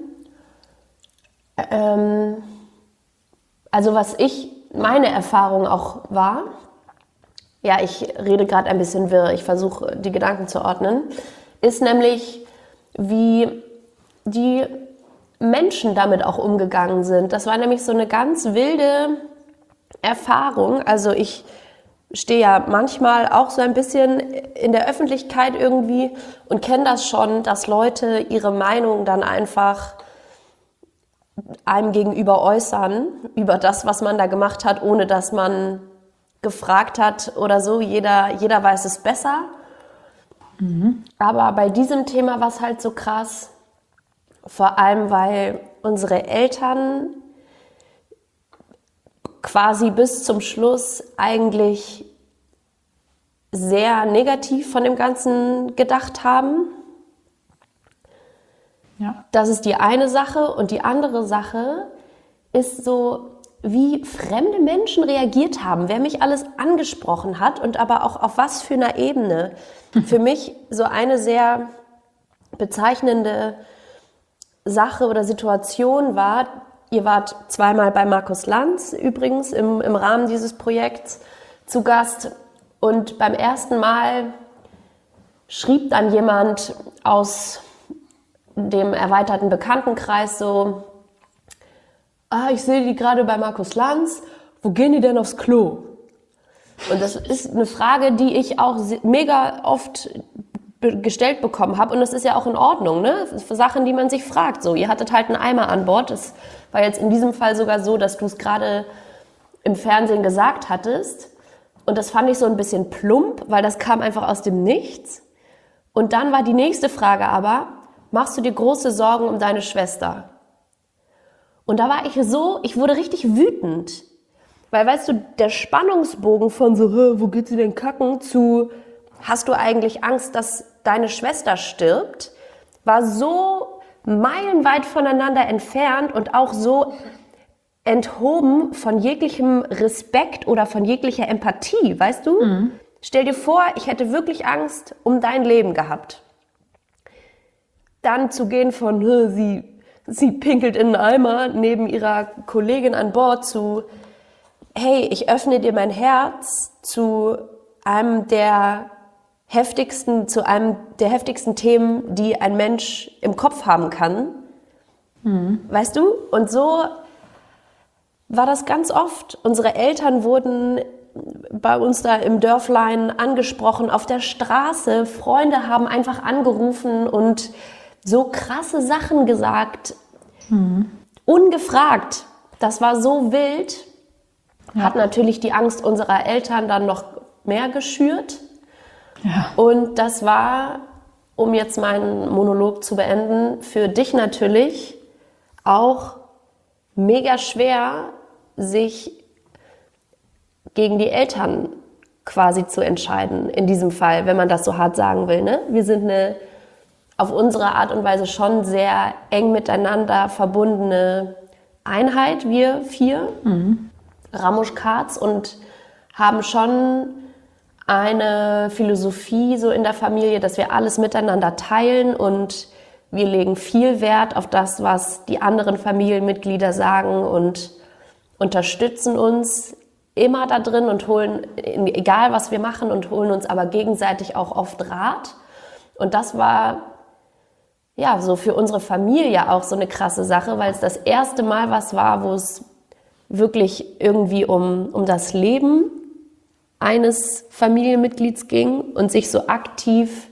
ähm, also was ich, meine Erfahrung auch war, ja, ich rede gerade ein bisschen wirr, ich versuche die Gedanken zu ordnen, ist nämlich, wie die Menschen damit auch umgegangen sind. Das war nämlich so eine ganz wilde Erfahrung. Also ich stehe ja manchmal auch so ein bisschen in der Öffentlichkeit irgendwie und kenne das schon, dass Leute ihre Meinung dann einfach einem gegenüber äußern über das, was man da gemacht hat, ohne dass man gefragt hat oder so. Jeder, jeder weiß es besser. Mhm. Aber bei diesem Thema war es halt so krass, vor allem weil unsere Eltern quasi bis zum Schluss eigentlich sehr negativ von dem Ganzen gedacht haben. Ja. Das ist die eine Sache. Und die andere Sache ist so, wie fremde Menschen reagiert haben, wer mich alles angesprochen hat und aber auch auf was für einer Ebene. Für mich so eine sehr bezeichnende Sache oder Situation war, ihr wart zweimal bei Markus Lanz übrigens im, im Rahmen dieses Projekts zu Gast und beim ersten Mal schrieb dann jemand aus dem erweiterten Bekanntenkreis so, ah, ich sehe die gerade bei Markus Lanz, wo gehen die denn aufs Klo? Und das ist eine Frage, die ich auch mega oft be- gestellt bekommen habe und das ist ja auch in Ordnung, ne? Für Sachen, die man sich fragt. So, ihr hattet halt einen Eimer an Bord. Das war jetzt in diesem Fall sogar so, dass du es gerade im Fernsehen gesagt hattest und das fand ich so ein bisschen plump, weil das kam einfach aus dem Nichts. Und dann war die nächste Frage aber, machst du dir große Sorgen um deine Schwester? Und da war ich so, ich wurde richtig wütend. Weil, weißt du, der Spannungsbogen von so, wo geht sie denn kacken, zu, hast du eigentlich Angst, dass deine Schwester stirbt, war so meilenweit voneinander entfernt und auch so enthoben von jeglichem Respekt oder von jeglicher Empathie, weißt du? Mhm. Stell dir vor, ich hätte wirklich Angst um dein Leben gehabt. Dann zu gehen von, sie... Sie pinkelt in einen Eimer neben ihrer Kollegin an Bord zu, hey, ich öffne dir mein Herz zu einem der heftigsten, zu einem der heftigsten Themen, die ein Mensch im Kopf haben kann. Mhm. Weißt du? Und so war das ganz oft. Unsere Eltern wurden bei uns da im Dörflein angesprochen, auf der Straße. Freunde haben einfach angerufen und so krasse Sachen gesagt, mhm. ungefragt. Das war so wild. Ja. Hat natürlich die Angst unserer Eltern dann noch mehr geschürt. Ja. Und das war, um jetzt meinen Monolog zu beenden, für dich natürlich auch mega schwer, sich gegen die Eltern quasi zu entscheiden. In diesem Fall, wenn man das so hart sagen will. Ne? Wir sind eine auf unsere Art und Weise schon sehr eng miteinander verbundene Einheit, wir vier, mhm. Ramush Katz, und haben schon eine Philosophie so in der Familie, dass wir alles miteinander teilen und wir legen viel Wert auf das, was die anderen Familienmitglieder sagen und unterstützen uns immer da drin und holen, egal was wir machen, und holen uns aber gegenseitig auch oft Rat. Und das war ja, so für unsere Familie auch so eine krasse Sache, weil es das erste Mal was war, wo es wirklich irgendwie um, um das Leben eines Familienmitglieds ging und sich so aktiv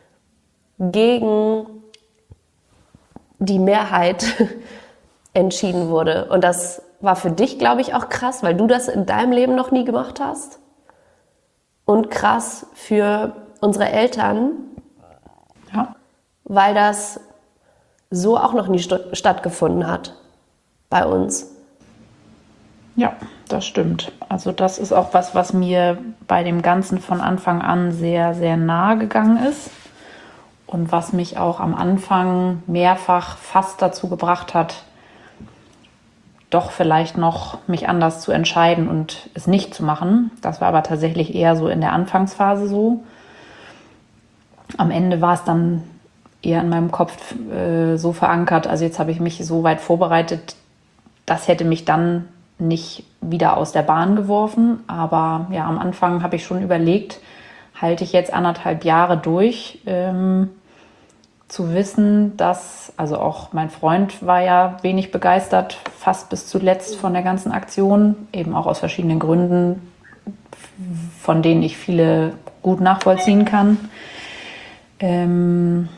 gegen die Mehrheit entschieden wurde. Und das war für dich, glaube ich, auch krass, weil du das in deinem Leben noch nie gemacht hast. Und krass für unsere Eltern, ja, weil das so auch noch nie st- stattgefunden hat bei uns. Ja, das stimmt. Also das ist auch was, was mir bei dem Ganzen von Anfang an sehr, sehr nahe gegangen ist und was mich auch am Anfang mehrfach fast dazu gebracht hat, doch vielleicht noch mich anders zu entscheiden und es nicht zu machen. Das war aber tatsächlich eher so in der Anfangsphase so. Am Ende war es dann eher in meinem Kopf äh, so verankert. Also jetzt habe ich mich so weit vorbereitet, das hätte mich dann nicht wieder aus der Bahn geworfen. Aber ja, am Anfang habe ich schon überlegt, halte ich jetzt anderthalb Jahre durch, ähm, zu wissen, dass, also auch mein Freund war ja wenig begeistert, fast bis zuletzt von der ganzen Aktion, eben auch aus verschiedenen Gründen, von denen ich viele gut nachvollziehen kann. Ähm,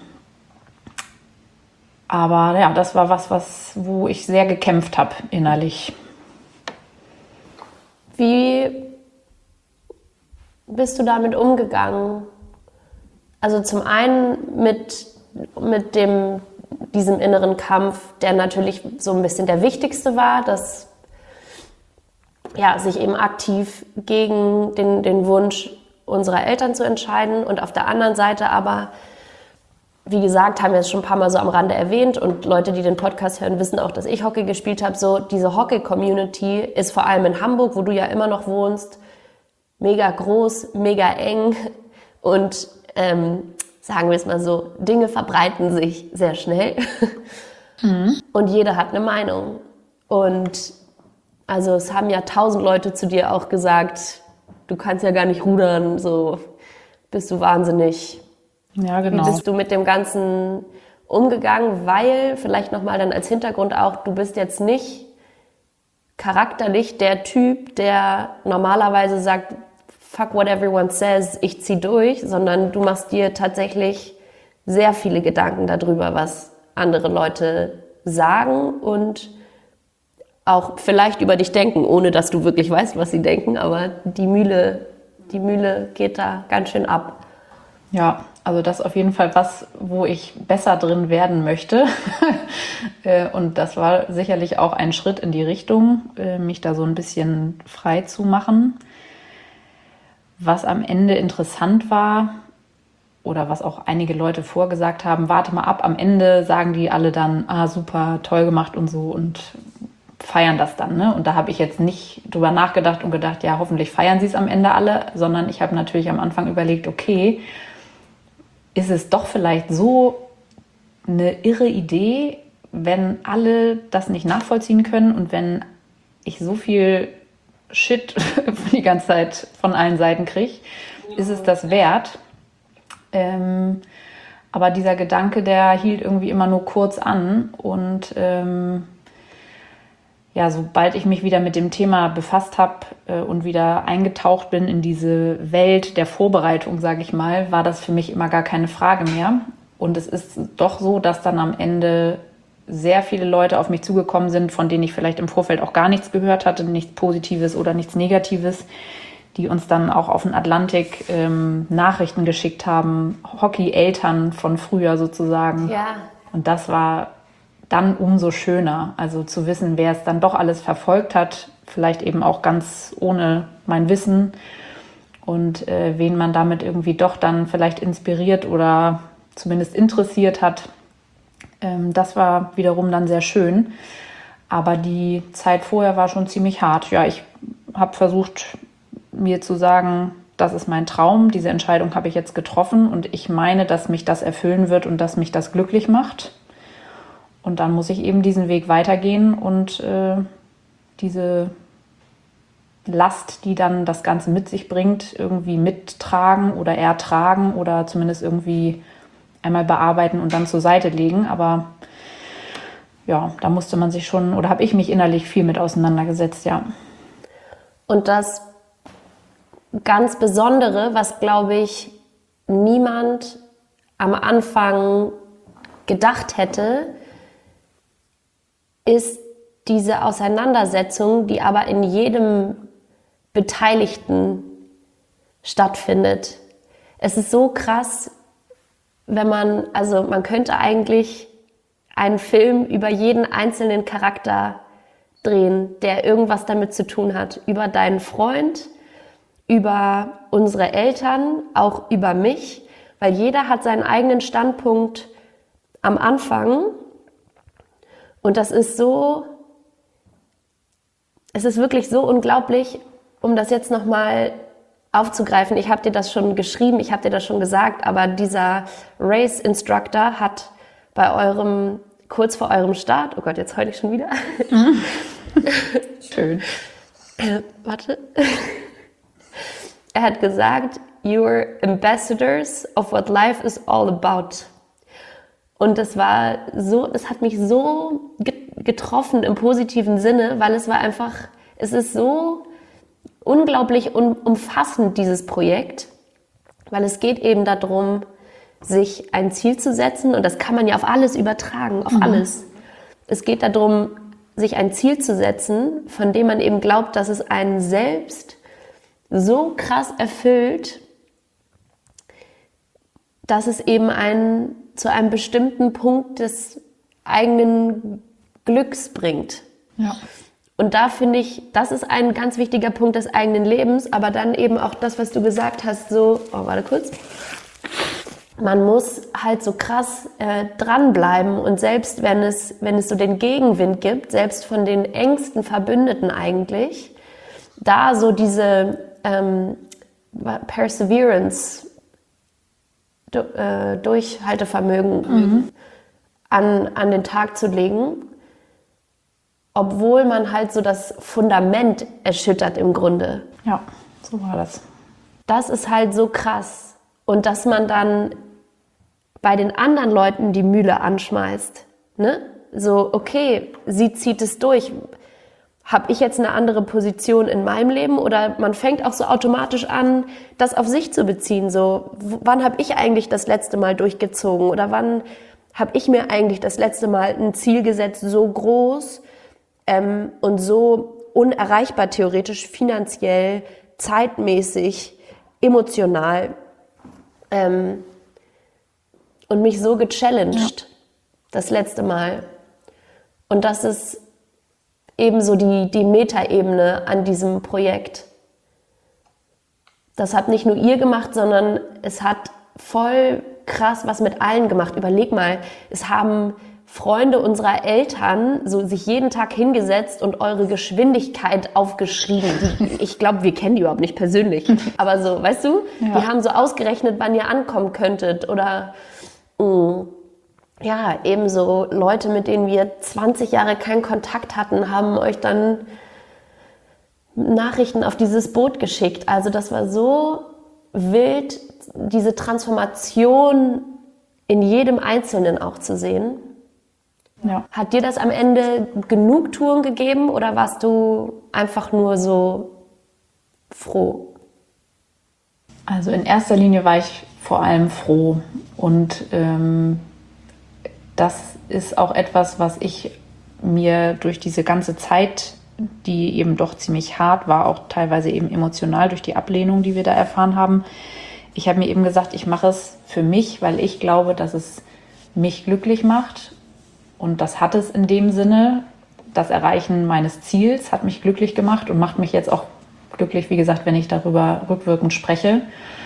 aber ja, das war was, was, wo ich sehr gekämpft habe innerlich. Wie bist du damit umgegangen, Also zum einen mit, mit dem, diesem inneren Kampf, der natürlich so ein bisschen der wichtigste war, dass ja, sich eben aktiv gegen den, den Wunsch unserer Eltern zu entscheiden und auf der anderen Seite aber, wie gesagt, haben wir es schon ein paar Mal so am Rande erwähnt und Leute, die den Podcast hören, wissen auch, dass ich Hockey gespielt habe. So, diese Hockey-Community ist vor allem in Hamburg, wo du ja immer noch wohnst, mega groß, mega eng und ähm, sagen wir es mal so, Dinge verbreiten sich sehr schnell mhm. und jeder hat eine Meinung. Und also es haben ja tausend Leute zu dir auch gesagt, du kannst ja gar nicht rudern, so bist du wahnsinnig. Ja, genau. Wie bist du mit dem Ganzen umgegangen? Weil, vielleicht nochmal dann als Hintergrund auch, du bist jetzt nicht charakterlich der Typ, der normalerweise sagt, fuck what everyone says, ich zieh durch, sondern du machst dir tatsächlich sehr viele Gedanken darüber, was andere Leute sagen und auch vielleicht über dich denken, ohne dass du wirklich weißt, was sie denken, aber die Mühle, die Mühle geht da ganz schön ab. Ja, also das ist auf jeden Fall was, wo ich besser drin werden möchte. Und das war sicherlich auch ein Schritt in die Richtung, mich da so ein bisschen frei zu machen. Was am Ende interessant war, oder was auch einige Leute vorgesagt haben, warte mal ab, am Ende sagen die alle dann, ah super, toll gemacht und so und feiern das dann. Ne? Und da habe ich jetzt nicht drüber nachgedacht und gedacht, ja, hoffentlich feiern sie es am Ende alle, sondern ich habe natürlich am Anfang überlegt, okay, ist es doch vielleicht so eine irre Idee, wenn alle das nicht nachvollziehen können und wenn ich so viel Shit die ganze Zeit von allen Seiten kriege, ist es das wert? Ähm, aber dieser Gedanke, der hielt irgendwie immer nur kurz an und ähm, ja, sobald ich mich wieder mit dem Thema befasst habe äh, und wieder eingetaucht bin in diese Welt der Vorbereitung, sage ich mal, war das für mich immer gar keine Frage mehr. Und es ist doch so, dass dann am Ende sehr viele Leute auf mich zugekommen sind, von denen ich vielleicht im Vorfeld auch gar nichts gehört hatte, nichts Positives oder nichts Negatives, die uns dann auch auf den Atlantik ähm, Nachrichten geschickt haben, Hockey-Eltern von früher sozusagen. Ja. Und das war dann umso schöner, also zu wissen, wer es dann doch alles verfolgt hat, vielleicht eben auch ganz ohne mein Wissen und äh, wen man damit irgendwie doch dann vielleicht inspiriert oder zumindest interessiert hat. Ähm, das war wiederum dann sehr schön, aber die Zeit vorher war schon ziemlich hart. Ja, ich habe versucht, mir zu sagen, das ist mein Traum, diese Entscheidung habe ich jetzt getroffen und ich meine, dass mich das erfüllen wird und dass mich das glücklich macht. Und dann muss ich eben diesen Weg weitergehen und äh, diese Last, die dann das Ganze mit sich bringt, irgendwie mittragen oder ertragen oder zumindest irgendwie einmal bearbeiten und dann zur Seite legen. Aber ja, da musste man sich schon, oder habe ich mich innerlich viel mit auseinandergesetzt, ja. Und das ganz Besondere, was, glaube ich, niemand am Anfang gedacht hätte, ist diese Auseinandersetzung, die aber in jedem Beteiligten stattfindet. Es ist so krass, wenn man, also man könnte eigentlich einen Film über jeden einzelnen Charakter drehen, der irgendwas damit zu tun hat. Über deinen Freund, über unsere Eltern, auch über mich, weil jeder hat seinen eigenen Standpunkt am Anfang. Und das ist so, es ist wirklich so unglaublich, um das jetzt nochmal aufzugreifen. Ich habe dir das schon geschrieben, ich habe dir das schon gesagt, aber dieser Race Instructor hat bei eurem, kurz vor eurem Start, oh Gott, jetzt heule ich schon wieder. Schön. Äh, warte. Er hat gesagt, you're ambassadors of what life is all about. Und das war so, das hat mich so getroffen im positiven Sinne, weil es war einfach, es ist so unglaublich umfassend, dieses Projekt, weil es geht eben darum, sich ein Ziel zu setzen und das kann man ja auf alles übertragen, auf mhm. alles. Es geht darum, sich ein Ziel zu setzen, von dem man eben glaubt, dass es einen selbst so krass erfüllt, dass es eben einen zu einem bestimmten Punkt des eigenen Glücks bringt. Ja. Und da finde ich, das ist ein ganz wichtiger Punkt des eigenen Lebens, aber dann eben auch das, was du gesagt hast, so, oh, warte kurz, man muss halt so krass äh, dranbleiben und selbst wenn es, wenn es so den Gegenwind gibt, selbst von den engsten Verbündeten eigentlich, da so diese ähm, Perseverance, du, äh, Durchhaltevermögen mhm. an, an den Tag zu legen, obwohl man halt so das Fundament erschüttert im Grunde. Ja, so war das. Das ist halt so krass. Und dass man dann bei den anderen Leuten die Mühle anschmeißt. Ne? So, okay, sie zieht es durch. Habe ich jetzt eine andere Position in meinem Leben? Oder man fängt auch so automatisch an, das auf sich zu beziehen. So, w- wann habe ich eigentlich das letzte Mal durchgezogen? Oder wann habe ich mir eigentlich das letzte Mal ein Ziel gesetzt, so groß, Ähm, und so unerreichbar theoretisch, finanziell, zeitmäßig, emotional ähm, und mich so gechallenged, ja. das letzte Mal. Und das ist eben so die, die Metaebene an diesem Projekt. Das hat nicht nur ihr gemacht, sondern es hat voll krass was mit allen gemacht. Überleg mal, es haben Freunde unserer Eltern so sich jeden Tag hingesetzt und eure Geschwindigkeit aufgeschrieben. Die, ich glaube, wir kennen die überhaupt nicht persönlich. Aber so, weißt du, ja. die haben so ausgerechnet, wann ihr ankommen könntet. Oder mh, ja, ebenso Leute, mit denen wir zwanzig Jahre keinen Kontakt hatten, haben euch dann Nachrichten auf dieses Boot geschickt. Also das war so wild, diese Transformation in jedem Einzelnen auch zu sehen. Ja. Hat dir das am Ende Genugtuung gegeben oder warst du einfach nur so froh? Also in erster Linie war ich vor allem froh und ähm, das ist auch etwas, was ich mir durch diese ganze Zeit, die eben doch ziemlich hart war, auch teilweise eben emotional durch die Ablehnung, die wir da erfahren haben. Ich habe mir eben gesagt, ich mache es für mich, weil ich glaube, dass es mich glücklich macht. Und das hat es in dem Sinne, das Erreichen meines Ziels hat mich glücklich gemacht und macht mich jetzt auch glücklich, wie gesagt, wenn ich darüber rückwirkend spreche.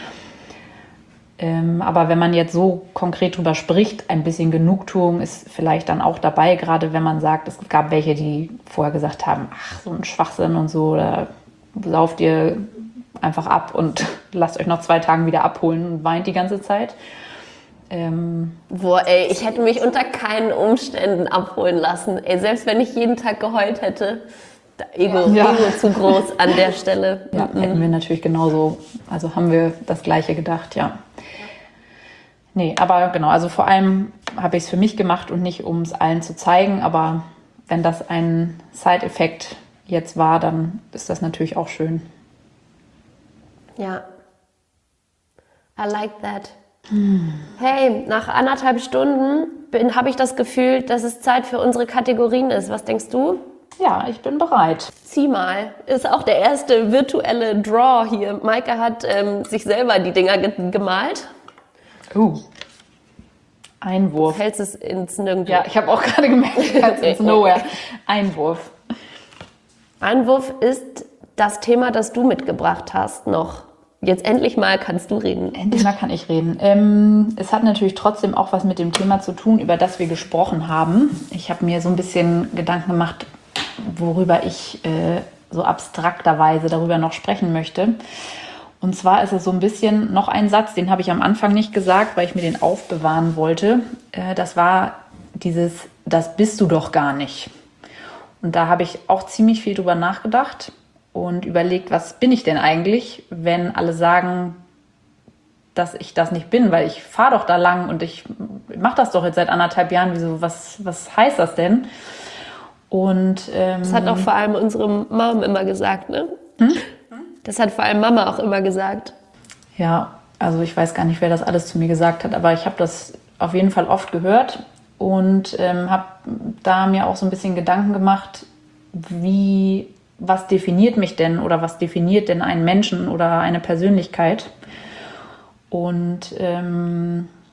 Ähm, aber wenn man jetzt so konkret drüber spricht, ein bisschen Genugtuung ist vielleicht dann auch dabei, gerade wenn man sagt, es gab welche, die vorher gesagt haben, ach, so ein Schwachsinn und so, da lauft ihr einfach ab und lasst euch nach zwei Tagen wieder abholen und weint die ganze Zeit. Ähm, Boah, ey, ich hätte mich unter keinen Umständen abholen lassen. Ey, selbst wenn ich jeden Tag geheult hätte, Ego, ja. Ego zu groß an der Stelle. Ja, mhm. hätten wir natürlich genauso, also haben wir das Gleiche gedacht, ja. Nee, aber genau, also vor allem habe ich es für mich gemacht und nicht, um es allen zu zeigen, aber wenn das ein Side-Effekt jetzt war, dann ist das natürlich auch schön. Ja. I like that. Hey, nach anderthalb Stunden habe ich das Gefühl, dass es Zeit für unsere Kategorien ist. Was denkst du? Ja, ich bin bereit. Zieh mal. Ist auch der erste virtuelle Draw hier. Maike hat ähm, sich selber die Dinger ge- gemalt. Uh. Einwurf. Du hältst es ins Nirgendwo. Ja, ich habe auch gerade gemerkt, ich halte es ins Nowhere. Einwurf. Einwurf ist das Thema, das du mitgebracht hast noch. Jetzt endlich mal kannst du reden. Endlich mal kann ich reden. Ähm, es hat natürlich trotzdem auch was mit dem Thema zu tun, über das wir gesprochen haben. Ich habe mir so ein bisschen Gedanken gemacht, worüber ich äh, so abstrakterweise darüber noch sprechen möchte. Und zwar ist es so ein bisschen noch ein Satz, den habe ich am Anfang nicht gesagt, weil ich mir den aufbewahren wollte. Äh, das war dieses, das bist du doch gar nicht. Und da habe ich auch ziemlich viel drüber nachgedacht und überlegt, was bin ich denn eigentlich, wenn alle sagen, dass ich das nicht bin, weil ich fahre doch da lang und ich mache das doch jetzt seit anderthalb Jahren. Wieso, was, was heißt das denn? Und ähm, das hat auch vor allem unsere Mom immer gesagt, ne? Hm? Das hat vor allem Mama auch immer gesagt. Ja, also ich weiß gar nicht, wer das alles zu mir gesagt hat, aber ich habe das auf jeden Fall oft gehört und ähm, habe da mir auch so ein bisschen Gedanken gemacht, wie, was definiert mich denn oder was definiert denn einen Menschen oder eine Persönlichkeit? Und ähm,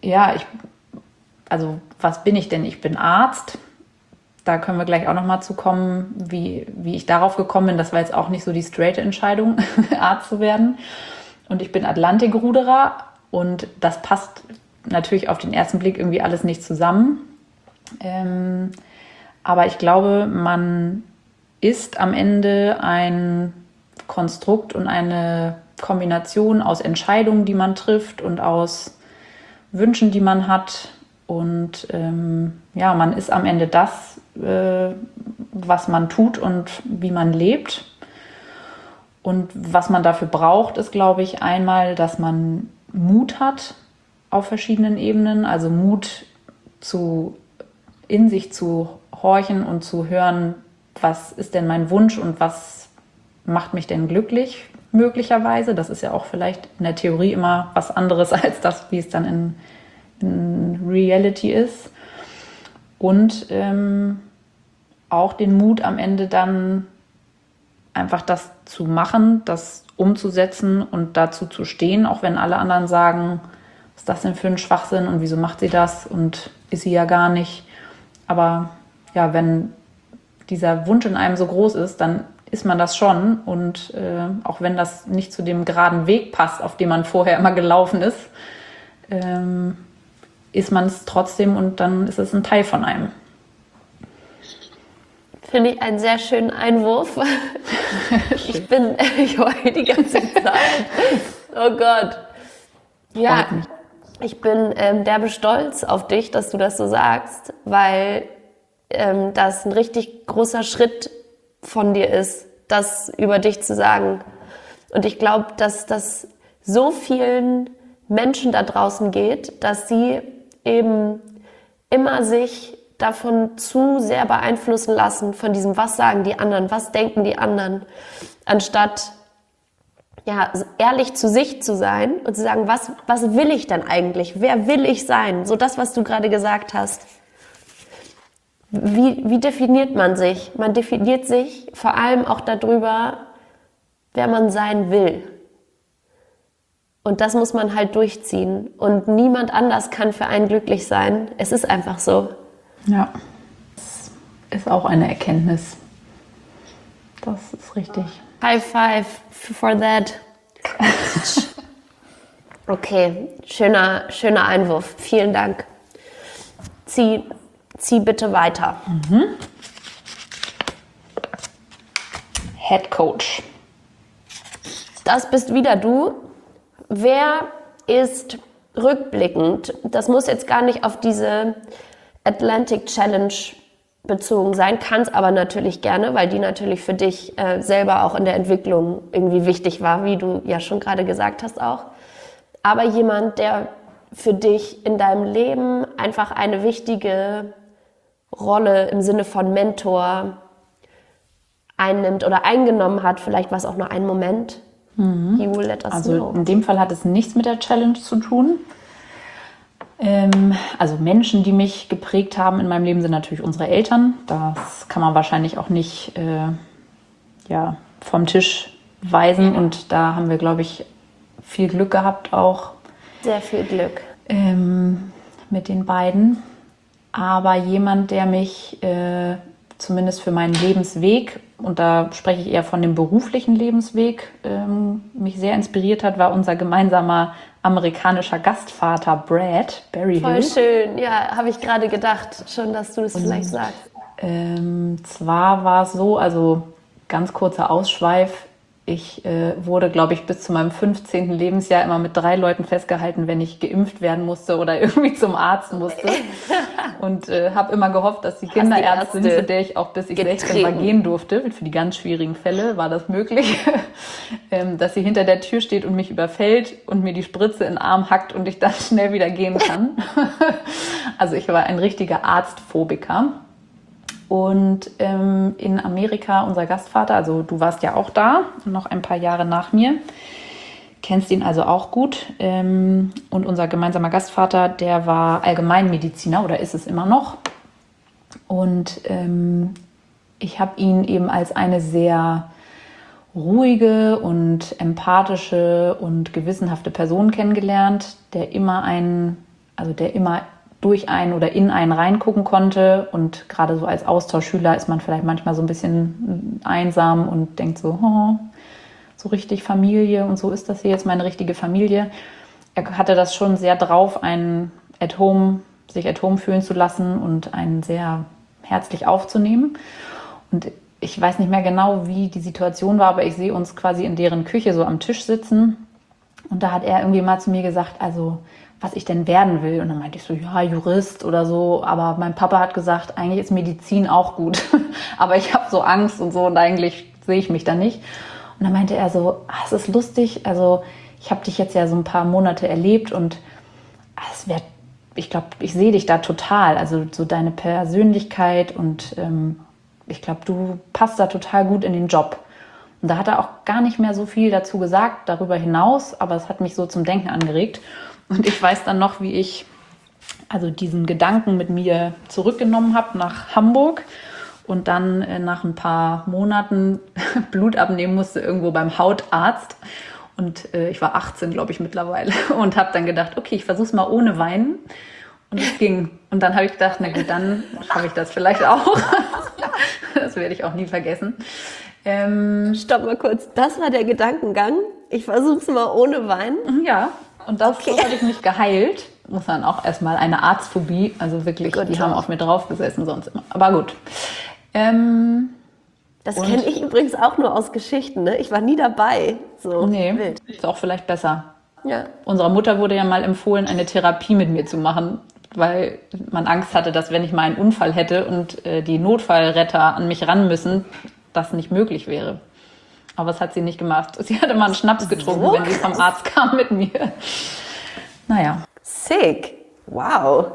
ja, ich, also was bin ich denn? Ich bin Arzt. Da können wir gleich auch nochmal zu kommen, wie, wie ich darauf gekommen bin. Das war jetzt auch nicht so die straighte Entscheidung, Arzt zu werden. Und ich bin Atlantikruderer und das passt natürlich auf den ersten Blick irgendwie alles nicht zusammen. Ähm, aber ich glaube, man ist am Ende ein Konstrukt und eine Kombination aus Entscheidungen, die man trifft und aus Wünschen, die man hat. Und ähm, ja, man ist am Ende das, äh, was man tut und wie man lebt. Und was man dafür braucht, ist, glaube ich, einmal, dass man Mut hat auf verschiedenen Ebenen. Also Mut, zu, in sich zu horchen und zu hören, was ist denn mein Wunsch und was macht mich denn glücklich, möglicherweise. Das ist ja auch vielleicht in der Theorie immer was anderes als das, wie es dann in, in Reality ist. Und ähm, auch den Mut am Ende dann einfach das zu machen, das umzusetzen und dazu zu stehen, auch wenn alle anderen sagen, was ist das denn für ein Schwachsinn und wieso macht sie das und ist sie ja gar nicht. Aber ja, wenn dieser Wunsch in einem so groß ist, dann ist man das schon. Und äh, auch wenn das nicht zu dem geraden Weg passt, auf dem man vorher immer gelaufen ist, ähm, ist man es trotzdem und dann ist es ein Teil von einem. Finde ich einen sehr schönen Einwurf. Ich bin, ich heule die ganze Zeit. Oh Gott. Ja, ich bin ähm, derbe stolz auf dich, dass du das so sagst, weil ähm, das ein richtig großer Schritt von dir ist, das über dich zu sagen. Und ich glaube, dass das so vielen Menschen da draußen geht, dass sie eben immer sich davon zu sehr beeinflussen lassen, von diesem, was sagen die anderen, was denken die anderen, anstatt ja, ehrlich zu sich zu sein und zu sagen, was, was will ich denn eigentlich? Wer will ich sein? So das, was du gerade gesagt hast. Wie, wie definiert man sich? Man definiert sich vor allem auch darüber, wer man sein will. Und das muss man halt durchziehen. Und niemand anders kann für einen glücklich sein. Es ist einfach so. Ja, das ist auch eine Erkenntnis. Das ist richtig. High five for that. Okay, schöner, schöner Einwurf. Vielen Dank. Zieh, zieh bitte weiter. Mhm. Head Coach. Das bist wieder du. Wer ist rückblickend, das muss jetzt gar nicht auf diese Atlantic Challenge bezogen sein, kann es aber natürlich gerne, weil die natürlich für dich äh, selber auch in der Entwicklung irgendwie wichtig war, wie du ja schon gerade gesagt hast auch. Aber jemand, der für dich in deinem Leben einfach eine wichtige Rolle im Sinne von Mentor einnimmt oder eingenommen hat, vielleicht war es auch nur ein Moment. Mhm. He will let us also know. In dem Fall hat es nichts mit der Challenge zu tun. Ähm, also Menschen, die mich geprägt haben in meinem Leben, sind natürlich unsere Eltern. Das kann man wahrscheinlich auch nicht äh, ja, vom Tisch weisen. Und da haben wir, glaube ich, viel Glück gehabt auch. Sehr viel Glück. Ähm, mit den beiden. Aber jemand, der mich äh, zumindest für meinen Lebensweg, und da spreche ich eher von dem beruflichen Lebensweg, ähm, mich sehr inspiriert hat, war unser gemeinsamer amerikanischer Gastvater Brad Berryhill. Voll schön, ja, habe ich gerade gedacht, schon, dass du das vielleicht sagst. Ähm, zwar war es so, also ganz kurzer Ausschweif, ich äh, wurde, glaube ich, bis zu meinem fünfzehnten Lebensjahr immer mit drei Leuten festgehalten, wenn ich geimpft werden musste oder irgendwie zum Arzt musste. Und äh, habe immer gehofft, dass die Kinderärztin, zu der ich auch bis ich getreten. sechzehn war gehen durfte, für die ganz schwierigen Fälle war das möglich, ähm, dass sie hinter der Tür steht und mich überfällt und mir die Spritze in den Arm hackt und ich dann schnell wieder gehen kann. Also ich war ein richtiger Arztphobiker. Und ähm, in Amerika unser Gastvater, also du warst ja auch da, noch ein paar Jahre nach mir, kennst ihn also auch gut. Ähm, und unser gemeinsamer Gastvater, der war Allgemeinmediziner oder ist es immer noch. Und ähm, ich habe ihn eben als eine sehr ruhige und empathische und gewissenhafte Person kennengelernt, der immer ein also der immer durch einen oder in einen reingucken konnte. Und gerade so als Austauschschüler ist man vielleicht manchmal so ein bisschen einsam und denkt so, oh, so richtig Familie und so ist das hier jetzt meine richtige Familie. Er hatte das schon sehr drauf, einen at home, sich at home fühlen zu lassen und einen sehr herzlich aufzunehmen. Und ich weiß nicht mehr genau, wie die Situation war, aber ich sehe uns quasi in deren Küche so am Tisch sitzen. Und da hat er irgendwie mal zu mir gesagt, also was ich denn werden will. Und dann meinte ich so, ja, Jurist oder so. Aber mein Papa hat gesagt, eigentlich ist Medizin auch gut. Aber ich habe so Angst und so und eigentlich sehe ich mich da nicht. Und dann meinte er so, ah, es ist lustig, also ich habe dich jetzt ja so ein paar Monate erlebt und es wäre, ich glaube, ich sehe dich da total. Also so deine Persönlichkeit und ähm, ich glaube, du passt da total gut in den Job. Und da hat er auch gar nicht mehr so viel dazu gesagt, darüber hinaus, aber es hat mich so zum Denken angeregt. Und ich weiß dann noch, wie ich also diesen Gedanken mit mir zurückgenommen habe nach Hamburg und dann äh, nach ein paar Monaten Blut abnehmen musste irgendwo beim Hautarzt. Und äh, ich war achtzehn, glaube ich, mittlerweile und habe dann gedacht, okay, ich versuche es mal ohne Weinen. Und es ging. Und dann habe ich gedacht, na gut, dann habe ich das vielleicht auch. Das werde ich auch nie vergessen. Ähm, Stopp mal kurz, das war der Gedankengang. Ich versuche es mal ohne Wein. Ja, und das Okay. so habe ich mich geheilt. Muss dann auch erstmal eine Arztphobie, also wirklich, Good die job. haben auf mir drauf gesessen sonst immer. Aber gut. Ähm, Das Und- kenne ich übrigens auch nur aus Geschichten, ne? Ich war nie dabei. So nee, wild. ist auch vielleicht besser. Ja. Unserer Mutter wurde ja mal empfohlen, eine Therapie mit mir zu machen, weil man Angst hatte, dass wenn ich mal einen Unfall hätte und äh, die Notfallretter an mich ran müssen, das nicht möglich wäre. Aber das hat sie nicht gemacht. Sie hatte mal einen Schnaps getrunken, So wenn sie vom Arzt kam mit mir. Naja, Sick. Wow.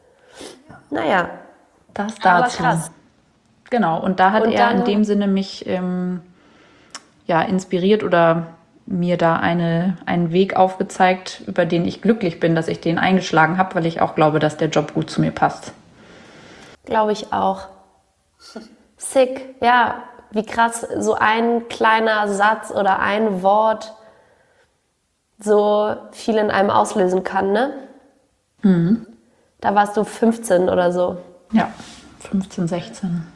Naja. das Aber dazu. krass. Genau, und da hat Und er dann- in dem Sinne mich ähm, ja, inspiriert oder mir da eine, einen Weg aufgezeigt, über den ich glücklich bin, dass ich den eingeschlagen habe, weil ich auch glaube, dass der Job gut zu mir passt. Glaube ich auch. Sick, ja, wie krass so ein kleiner Satz oder ein Wort so viel in einem auslösen kann, ne? Mhm. Da warst du fünfzehn oder so. Ja, fünfzehn, sechzehn.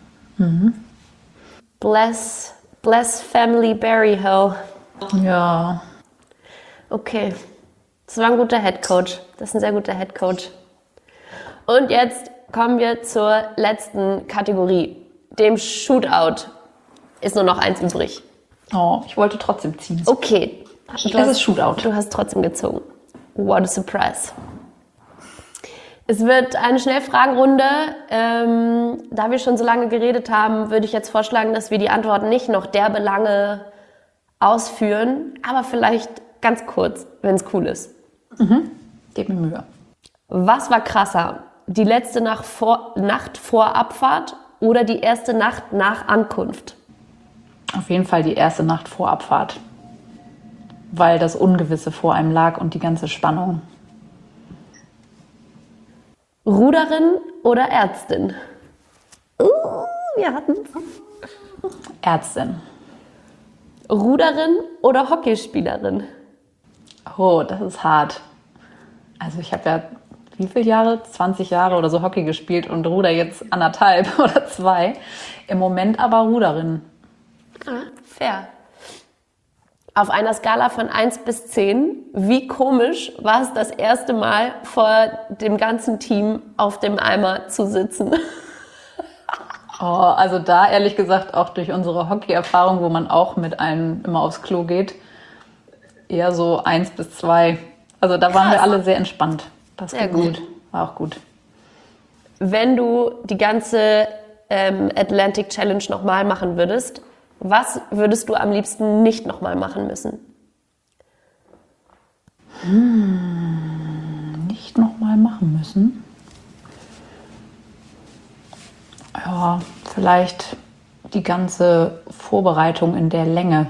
Bless, bless Family Berryhill. Ja, Okay, das war ein guter Headcoach. Das ist ein sehr guter Headcoach. Und jetzt kommen wir zur letzten Kategorie, dem Shootout. Ist nur noch eins übrig. oh, ich wollte trotzdem ziehen. Okay. Du Es ist Shootout. Du hast trotzdem gezogen. What a surprise. Es wird eine Schnellfragenrunde. Ähm, da wir schon so lange geredet haben, würde ich jetzt vorschlagen, dass wir die Antworten nicht noch derbe lange ausführen, aber vielleicht ganz kurz, wenn es cool ist. Gib mir Mühe. Was war krasser? Die letzte Nacht vor, Nacht vor Abfahrt oder die erste Nacht nach Ankunft? Auf jeden Fall die erste Nacht vor Abfahrt. Weil das Ungewisse vor einem lag und die ganze Spannung. Ruderin oder Ärztin? Uh, wir hatten Ärztin. Ruderin oder Hockeyspielerin? Oh, das ist hart. Also ich habe ja wie viele Jahre? zwanzig Jahre oder so Hockey gespielt und ruder jetzt anderthalb oder zwei. Im Moment aber Ruderin. Fair. Auf einer Skala von eins bis zehn, wie komisch war es das erste Mal vor dem ganzen Team auf dem Eimer zu sitzen? Oh, also da ehrlich gesagt auch durch unsere Hockey-Erfahrung, wo man auch mit allen immer aufs Klo geht, eher so eins bis zwei. Also da waren wir alle sehr entspannt. Das Sehr ging gut. gut. War auch gut. Wenn du die ganze ähm, Atlantic Challenge nochmal machen würdest, was würdest du am liebsten nicht nochmal machen müssen? Nicht nochmal machen müssen. Ja, vielleicht die ganze Vorbereitung in der Länge.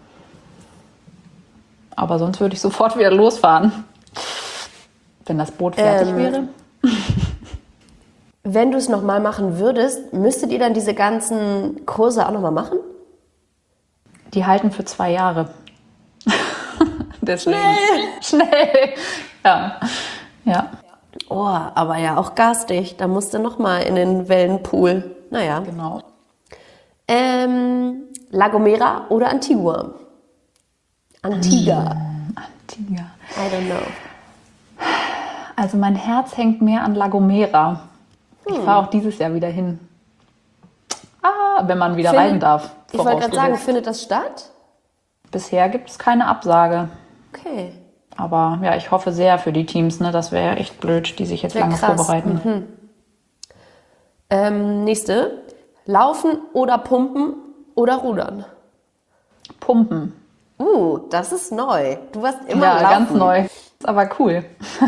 Aber sonst würde ich sofort wieder losfahren, wenn das Boot fertig Ähm, wäre. Wenn du es nochmal machen würdest, müsstet ihr dann diese ganzen Kurse auch nochmal machen? Die halten für zwei Jahre. Deswegen. Schnell! Schnell! Ja. Ja. Oh, aber ja auch garstig. Da musst du nochmal in den Wellenpool. Naja. Genau. Ähm, La Gomera oder Antigua? Antigua. Antigua. I don't know. Also mein Herz hängt mehr an La Gomera. Ich Hm. fahre auch dieses Jahr wieder hin. Ah, wenn man wieder Findet- reisen darf. Ich wollte gerade sagen, vorausgesetzt. findet das statt? Bisher gibt es keine Absage. Okay. Aber ja, ich hoffe sehr für die Teams. Ne? Das wäre echt blöd, die sich jetzt Wär lange krass. vorbereiten. Ähm, nächste. Laufen oder pumpen oder rudern? Pumpen. Uh, das ist neu. Du warst immer Ja, laufen. ganz neu. Ist aber cool.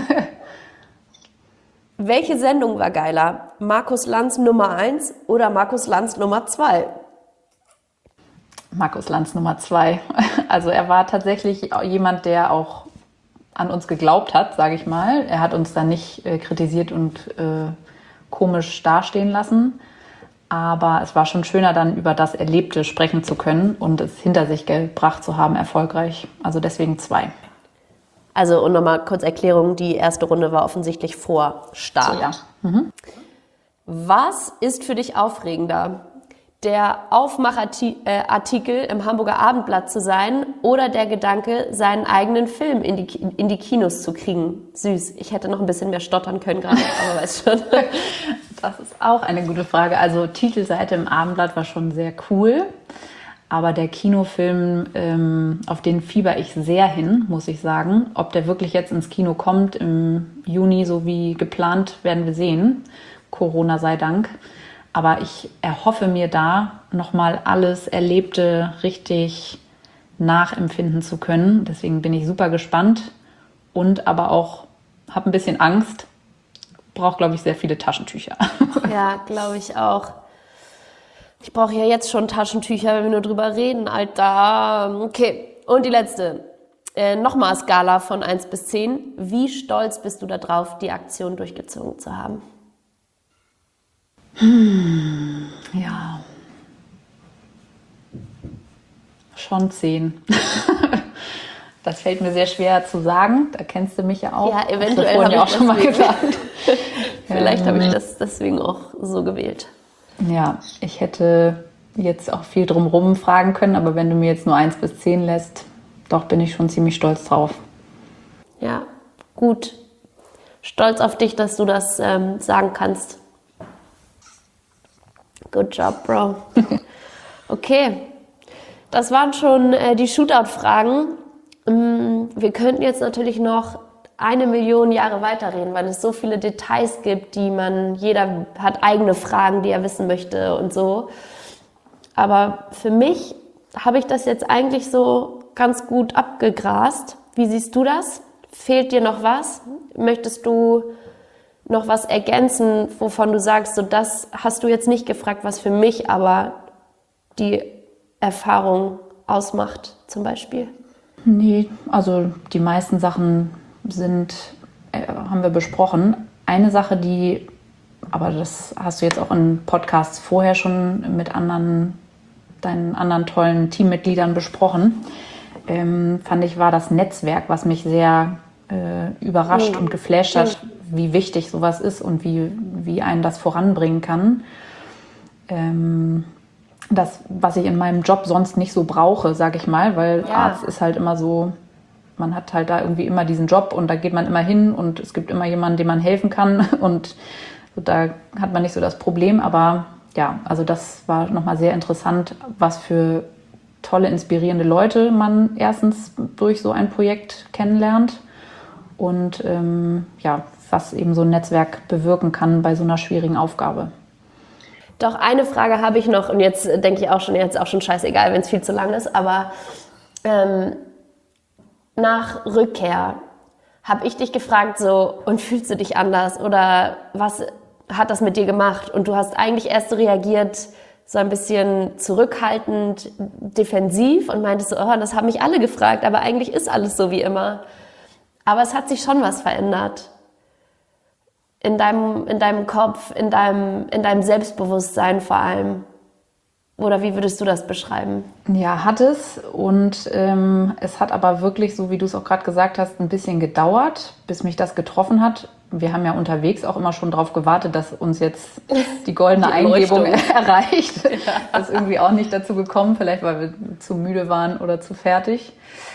Welche Sendung war geiler? Markus Lanz Nummer eins oder Markus Lanz Nummer zwei? Markus Lanz Nummer zwei. Also er war tatsächlich jemand, der auch an uns geglaubt hat, sage ich mal. Er hat uns da nicht äh, kritisiert und äh, komisch dastehen lassen. Aber es war schon schöner, dann über das Erlebte sprechen zu können und es hinter sich gebracht zu haben, erfolgreich. Also deswegen zwei. Also, und nochmal kurz Erklärung, die erste Runde war offensichtlich vor Start. So, ja. Was ist für dich aufregender? Der Aufmachartikel im Hamburger Abendblatt zu sein oder der Gedanke, seinen eigenen Film in die, in die Kinos zu kriegen? Süß. Ich hätte noch ein bisschen mehr stottern können gerade, aber weißt schon. Das ist auch eine gute Frage. Also Titelseite im Abendblatt war schon sehr cool. Aber der Kinofilm, ähm, auf den fieber ich sehr hin, muss ich sagen. Ob der wirklich jetzt ins Kino kommt im Juni, so wie geplant, werden wir sehen. Corona sei Dank. Aber ich erhoffe mir da nochmal alles Erlebte richtig nachempfinden zu können. Deswegen bin ich super gespannt und aber auch habe ein bisschen Angst. Brauche, glaube ich, sehr viele Taschentücher. Ja, glaube ich auch. Ich brauche ja jetzt schon Taschentücher, wenn wir nur drüber reden, Alter. Okay, und die letzte. Äh, Nochmal Skala von eins bis zehn. Wie stolz bist du darauf, die Aktion durchgezogen zu haben? Ja, schon zehn. Das fällt mir sehr schwer zu sagen. Da kennst du mich ja auch. Ja, Hast du eventuell vorhin habe ja ich auch schon mal deswegen- gesagt. Vielleicht habe ich das deswegen auch so gewählt. Ja, ich hätte jetzt auch viel drumherum fragen können, aber wenn du mir jetzt nur eins bis zehn lässt, doch bin ich schon ziemlich stolz drauf. Ja, gut. Stolz auf dich, dass du das ähm, sagen kannst. Good job, Bro. Okay, das waren schon äh, die Shootout-Fragen. Mm, wir könnten jetzt natürlich noch eine Million Jahre weiterreden, weil es so viele Details gibt, die man, jeder hat eigene Fragen, die er wissen möchte und so. Aber für mich habe ich das jetzt eigentlich so ganz gut abgegrast. Wie siehst du das? Fehlt dir noch was? Möchtest du noch was ergänzen, wovon du sagst, so das hast du jetzt nicht gefragt, was für mich aber die Erfahrung ausmacht, zum Beispiel? Nee, also die meisten Sachen sind, äh, haben wir besprochen. Eine Sache, die, aber das hast du jetzt auch in Podcasts vorher schon mit anderen, deinen anderen tollen Teammitgliedern besprochen, ähm, fand ich, war das Netzwerk, was mich sehr äh, überrascht Mhm. und geflasht hat, wie wichtig sowas ist und wie, wie einen das voranbringen kann. Ähm, das, was ich in meinem Job sonst nicht so brauche, sage ich mal, weil Ja. Arzt ist halt immer so, man hat halt da irgendwie immer diesen Job und da geht man immer hin und es gibt immer jemanden, dem man helfen kann und da hat man nicht so das Problem. Aber ja, also das war nochmal sehr interessant, was für tolle, inspirierende Leute man erstens durch so ein Projekt kennenlernt und ähm, ja, was eben so ein Netzwerk bewirken kann bei so einer schwierigen Aufgabe. Doch eine Frage habe ich noch und jetzt denke ich auch schon, jetzt ist auch schon scheißegal, wenn es viel zu lang ist, aber ähm, nach Rückkehr habe ich dich gefragt so, und fühlst du dich anders oder was hat das mit dir gemacht? Und du hast eigentlich erst so reagiert, so ein bisschen zurückhaltend, defensiv und meintest so, oh, das haben mich alle gefragt, aber eigentlich ist alles so wie immer. Aber es hat sich schon was verändert. In deinem, in deinem Kopf, in deinem, in deinem Selbstbewusstsein vor allem. Oder wie würdest du das beschreiben? Ja, hat es. Und ähm, es hat aber wirklich, so wie du es auch gerade gesagt hast, ein bisschen gedauert, bis mich das getroffen hat. wir haben ja unterwegs auch immer schon drauf gewartet, dass uns jetzt die goldene Die Eingebung Leuchtung. erreicht. Ja. Das ist irgendwie auch nicht dazu gekommen, vielleicht weil wir zu müde waren oder zu fertig.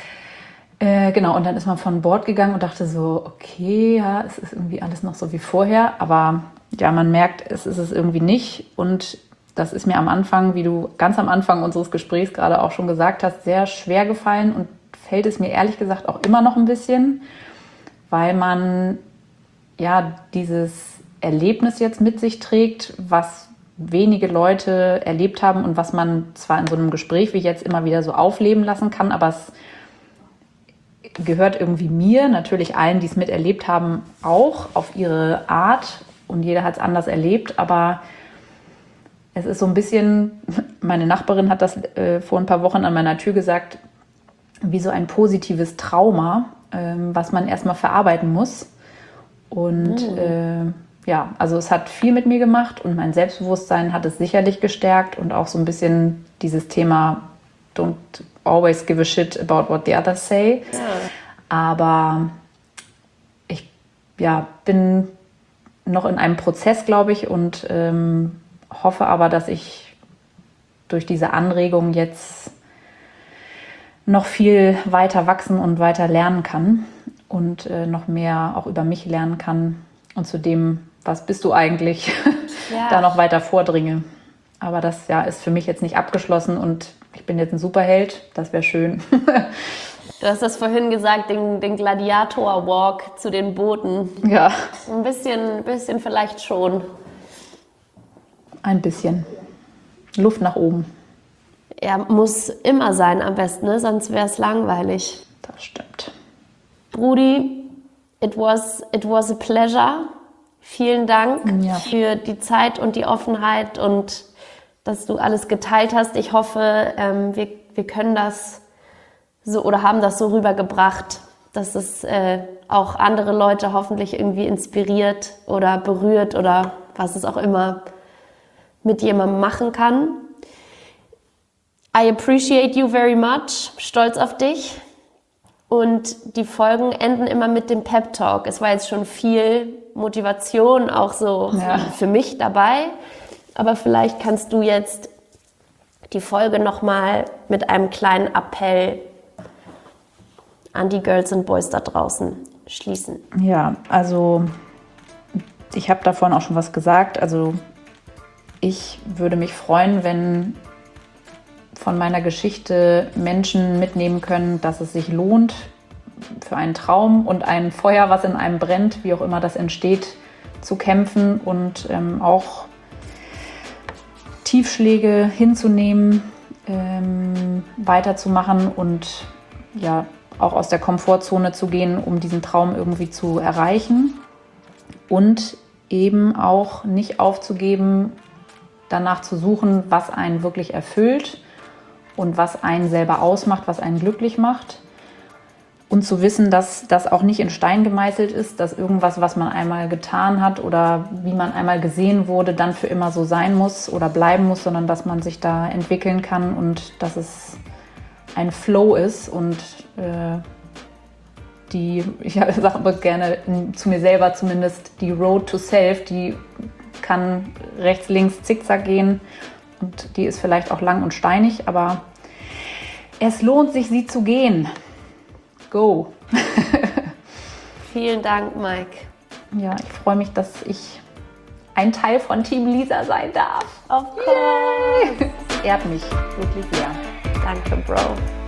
Äh, genau, und dann ist man von Bord gegangen und dachte so, okay, ja, es ist irgendwie alles noch so wie vorher. Aber ja, man merkt, es ist es irgendwie nicht. Und das ist mir am Anfang, wie du ganz am Anfang unseres Gesprächs gerade auch schon gesagt hast, sehr schwer gefallen und fällt es mir ehrlich gesagt auch immer noch ein bisschen, weil man ja dieses Erlebnis jetzt mit sich trägt, was wenige Leute erlebt haben und was man zwar in so einem Gespräch wie jetzt immer wieder so aufleben lassen kann, aber es gehört irgendwie mir, natürlich allen, die es miterlebt haben, auch auf ihre Art und jeder hat es anders erlebt, aber es ist so ein bisschen, meine Nachbarin hat das äh, vor ein paar Wochen an meiner Tür gesagt, wie so ein positives Trauma, ähm, was man erstmal verarbeiten muss. Und mm. äh, ja, also es hat viel mit mir gemacht und mein Selbstbewusstsein hat es sicherlich gestärkt und auch so ein bisschen dieses Thema don't always give a shit about what the others say. Ja. Aber ich ja, bin noch in einem Prozess, glaube ich, und ähm, hoffe aber, dass ich durch diese Anregung jetzt noch viel weiter wachsen und weiter lernen kann und äh, noch mehr auch über mich lernen kann und zu dem, was bist du eigentlich, ja. da noch weiter vordringe. Aber das ja, ist für mich jetzt nicht abgeschlossen und ich bin jetzt ein Superheld, das wäre schön. Du hast das vorhin gesagt, den, den Gladiator-Walk zu den Booten. Ja. Ein bisschen, bisschen vielleicht schon. Ein bisschen. Luft nach oben. Ja, muss immer sein am besten, ne? Sonst wäre es langweilig. Das stimmt. Brudi, it was, it was a pleasure. Vielen Dank ja. für die Zeit und die Offenheit und dass du alles geteilt hast. Ich hoffe, ähm, wir, wir können das so oder haben das so rübergebracht, dass es äh, auch andere Leute hoffentlich irgendwie inspiriert oder berührt oder was es auch immer mit jemandem machen kann. I appreciate you very much. Stolz auf dich. Und die Folgen enden immer mit dem Pep Talk. Es war jetzt schon viel Motivation auch so ja. für mich dabei. Aber vielleicht kannst du jetzt die Folge nochmal mit einem kleinen Appell an die Girls und Boys da draußen schließen. Ja, also ich habe davon auch schon was gesagt. Also ich würde mich freuen, wenn von meiner Geschichte Menschen mitnehmen können, dass es sich lohnt, für einen Traum und ein Feuer, was in einem brennt, wie auch immer das entsteht, zu kämpfen und ähm, auch Tiefschläge hinzunehmen, ähm, weiterzumachen und ja, auch aus der Komfortzone zu gehen, um diesen Traum irgendwie zu erreichen und eben auch nicht aufzugeben, danach zu suchen, was einen wirklich erfüllt und was einen selber ausmacht, was einen glücklich macht. Und zu wissen, dass das auch nicht in Stein gemeißelt ist, dass irgendwas, was man einmal getan hat oder wie man einmal gesehen wurde, dann für immer so sein muss oder bleiben muss, sondern dass man sich da entwickeln kann und dass es ein Flow ist und äh, die, ich sage aber gerne zu mir selber zumindest, die Road to Self, die kann rechts, links, zickzack gehen und die ist vielleicht auch lang und steinig, aber es lohnt sich, sie zu gehen. Go! Vielen Dank, Mike. Ja, ich freue mich, dass ich ein Teil von Team Lisa sein darf. Of course! Ehrt mich wirklich sehr. Danke, Bro.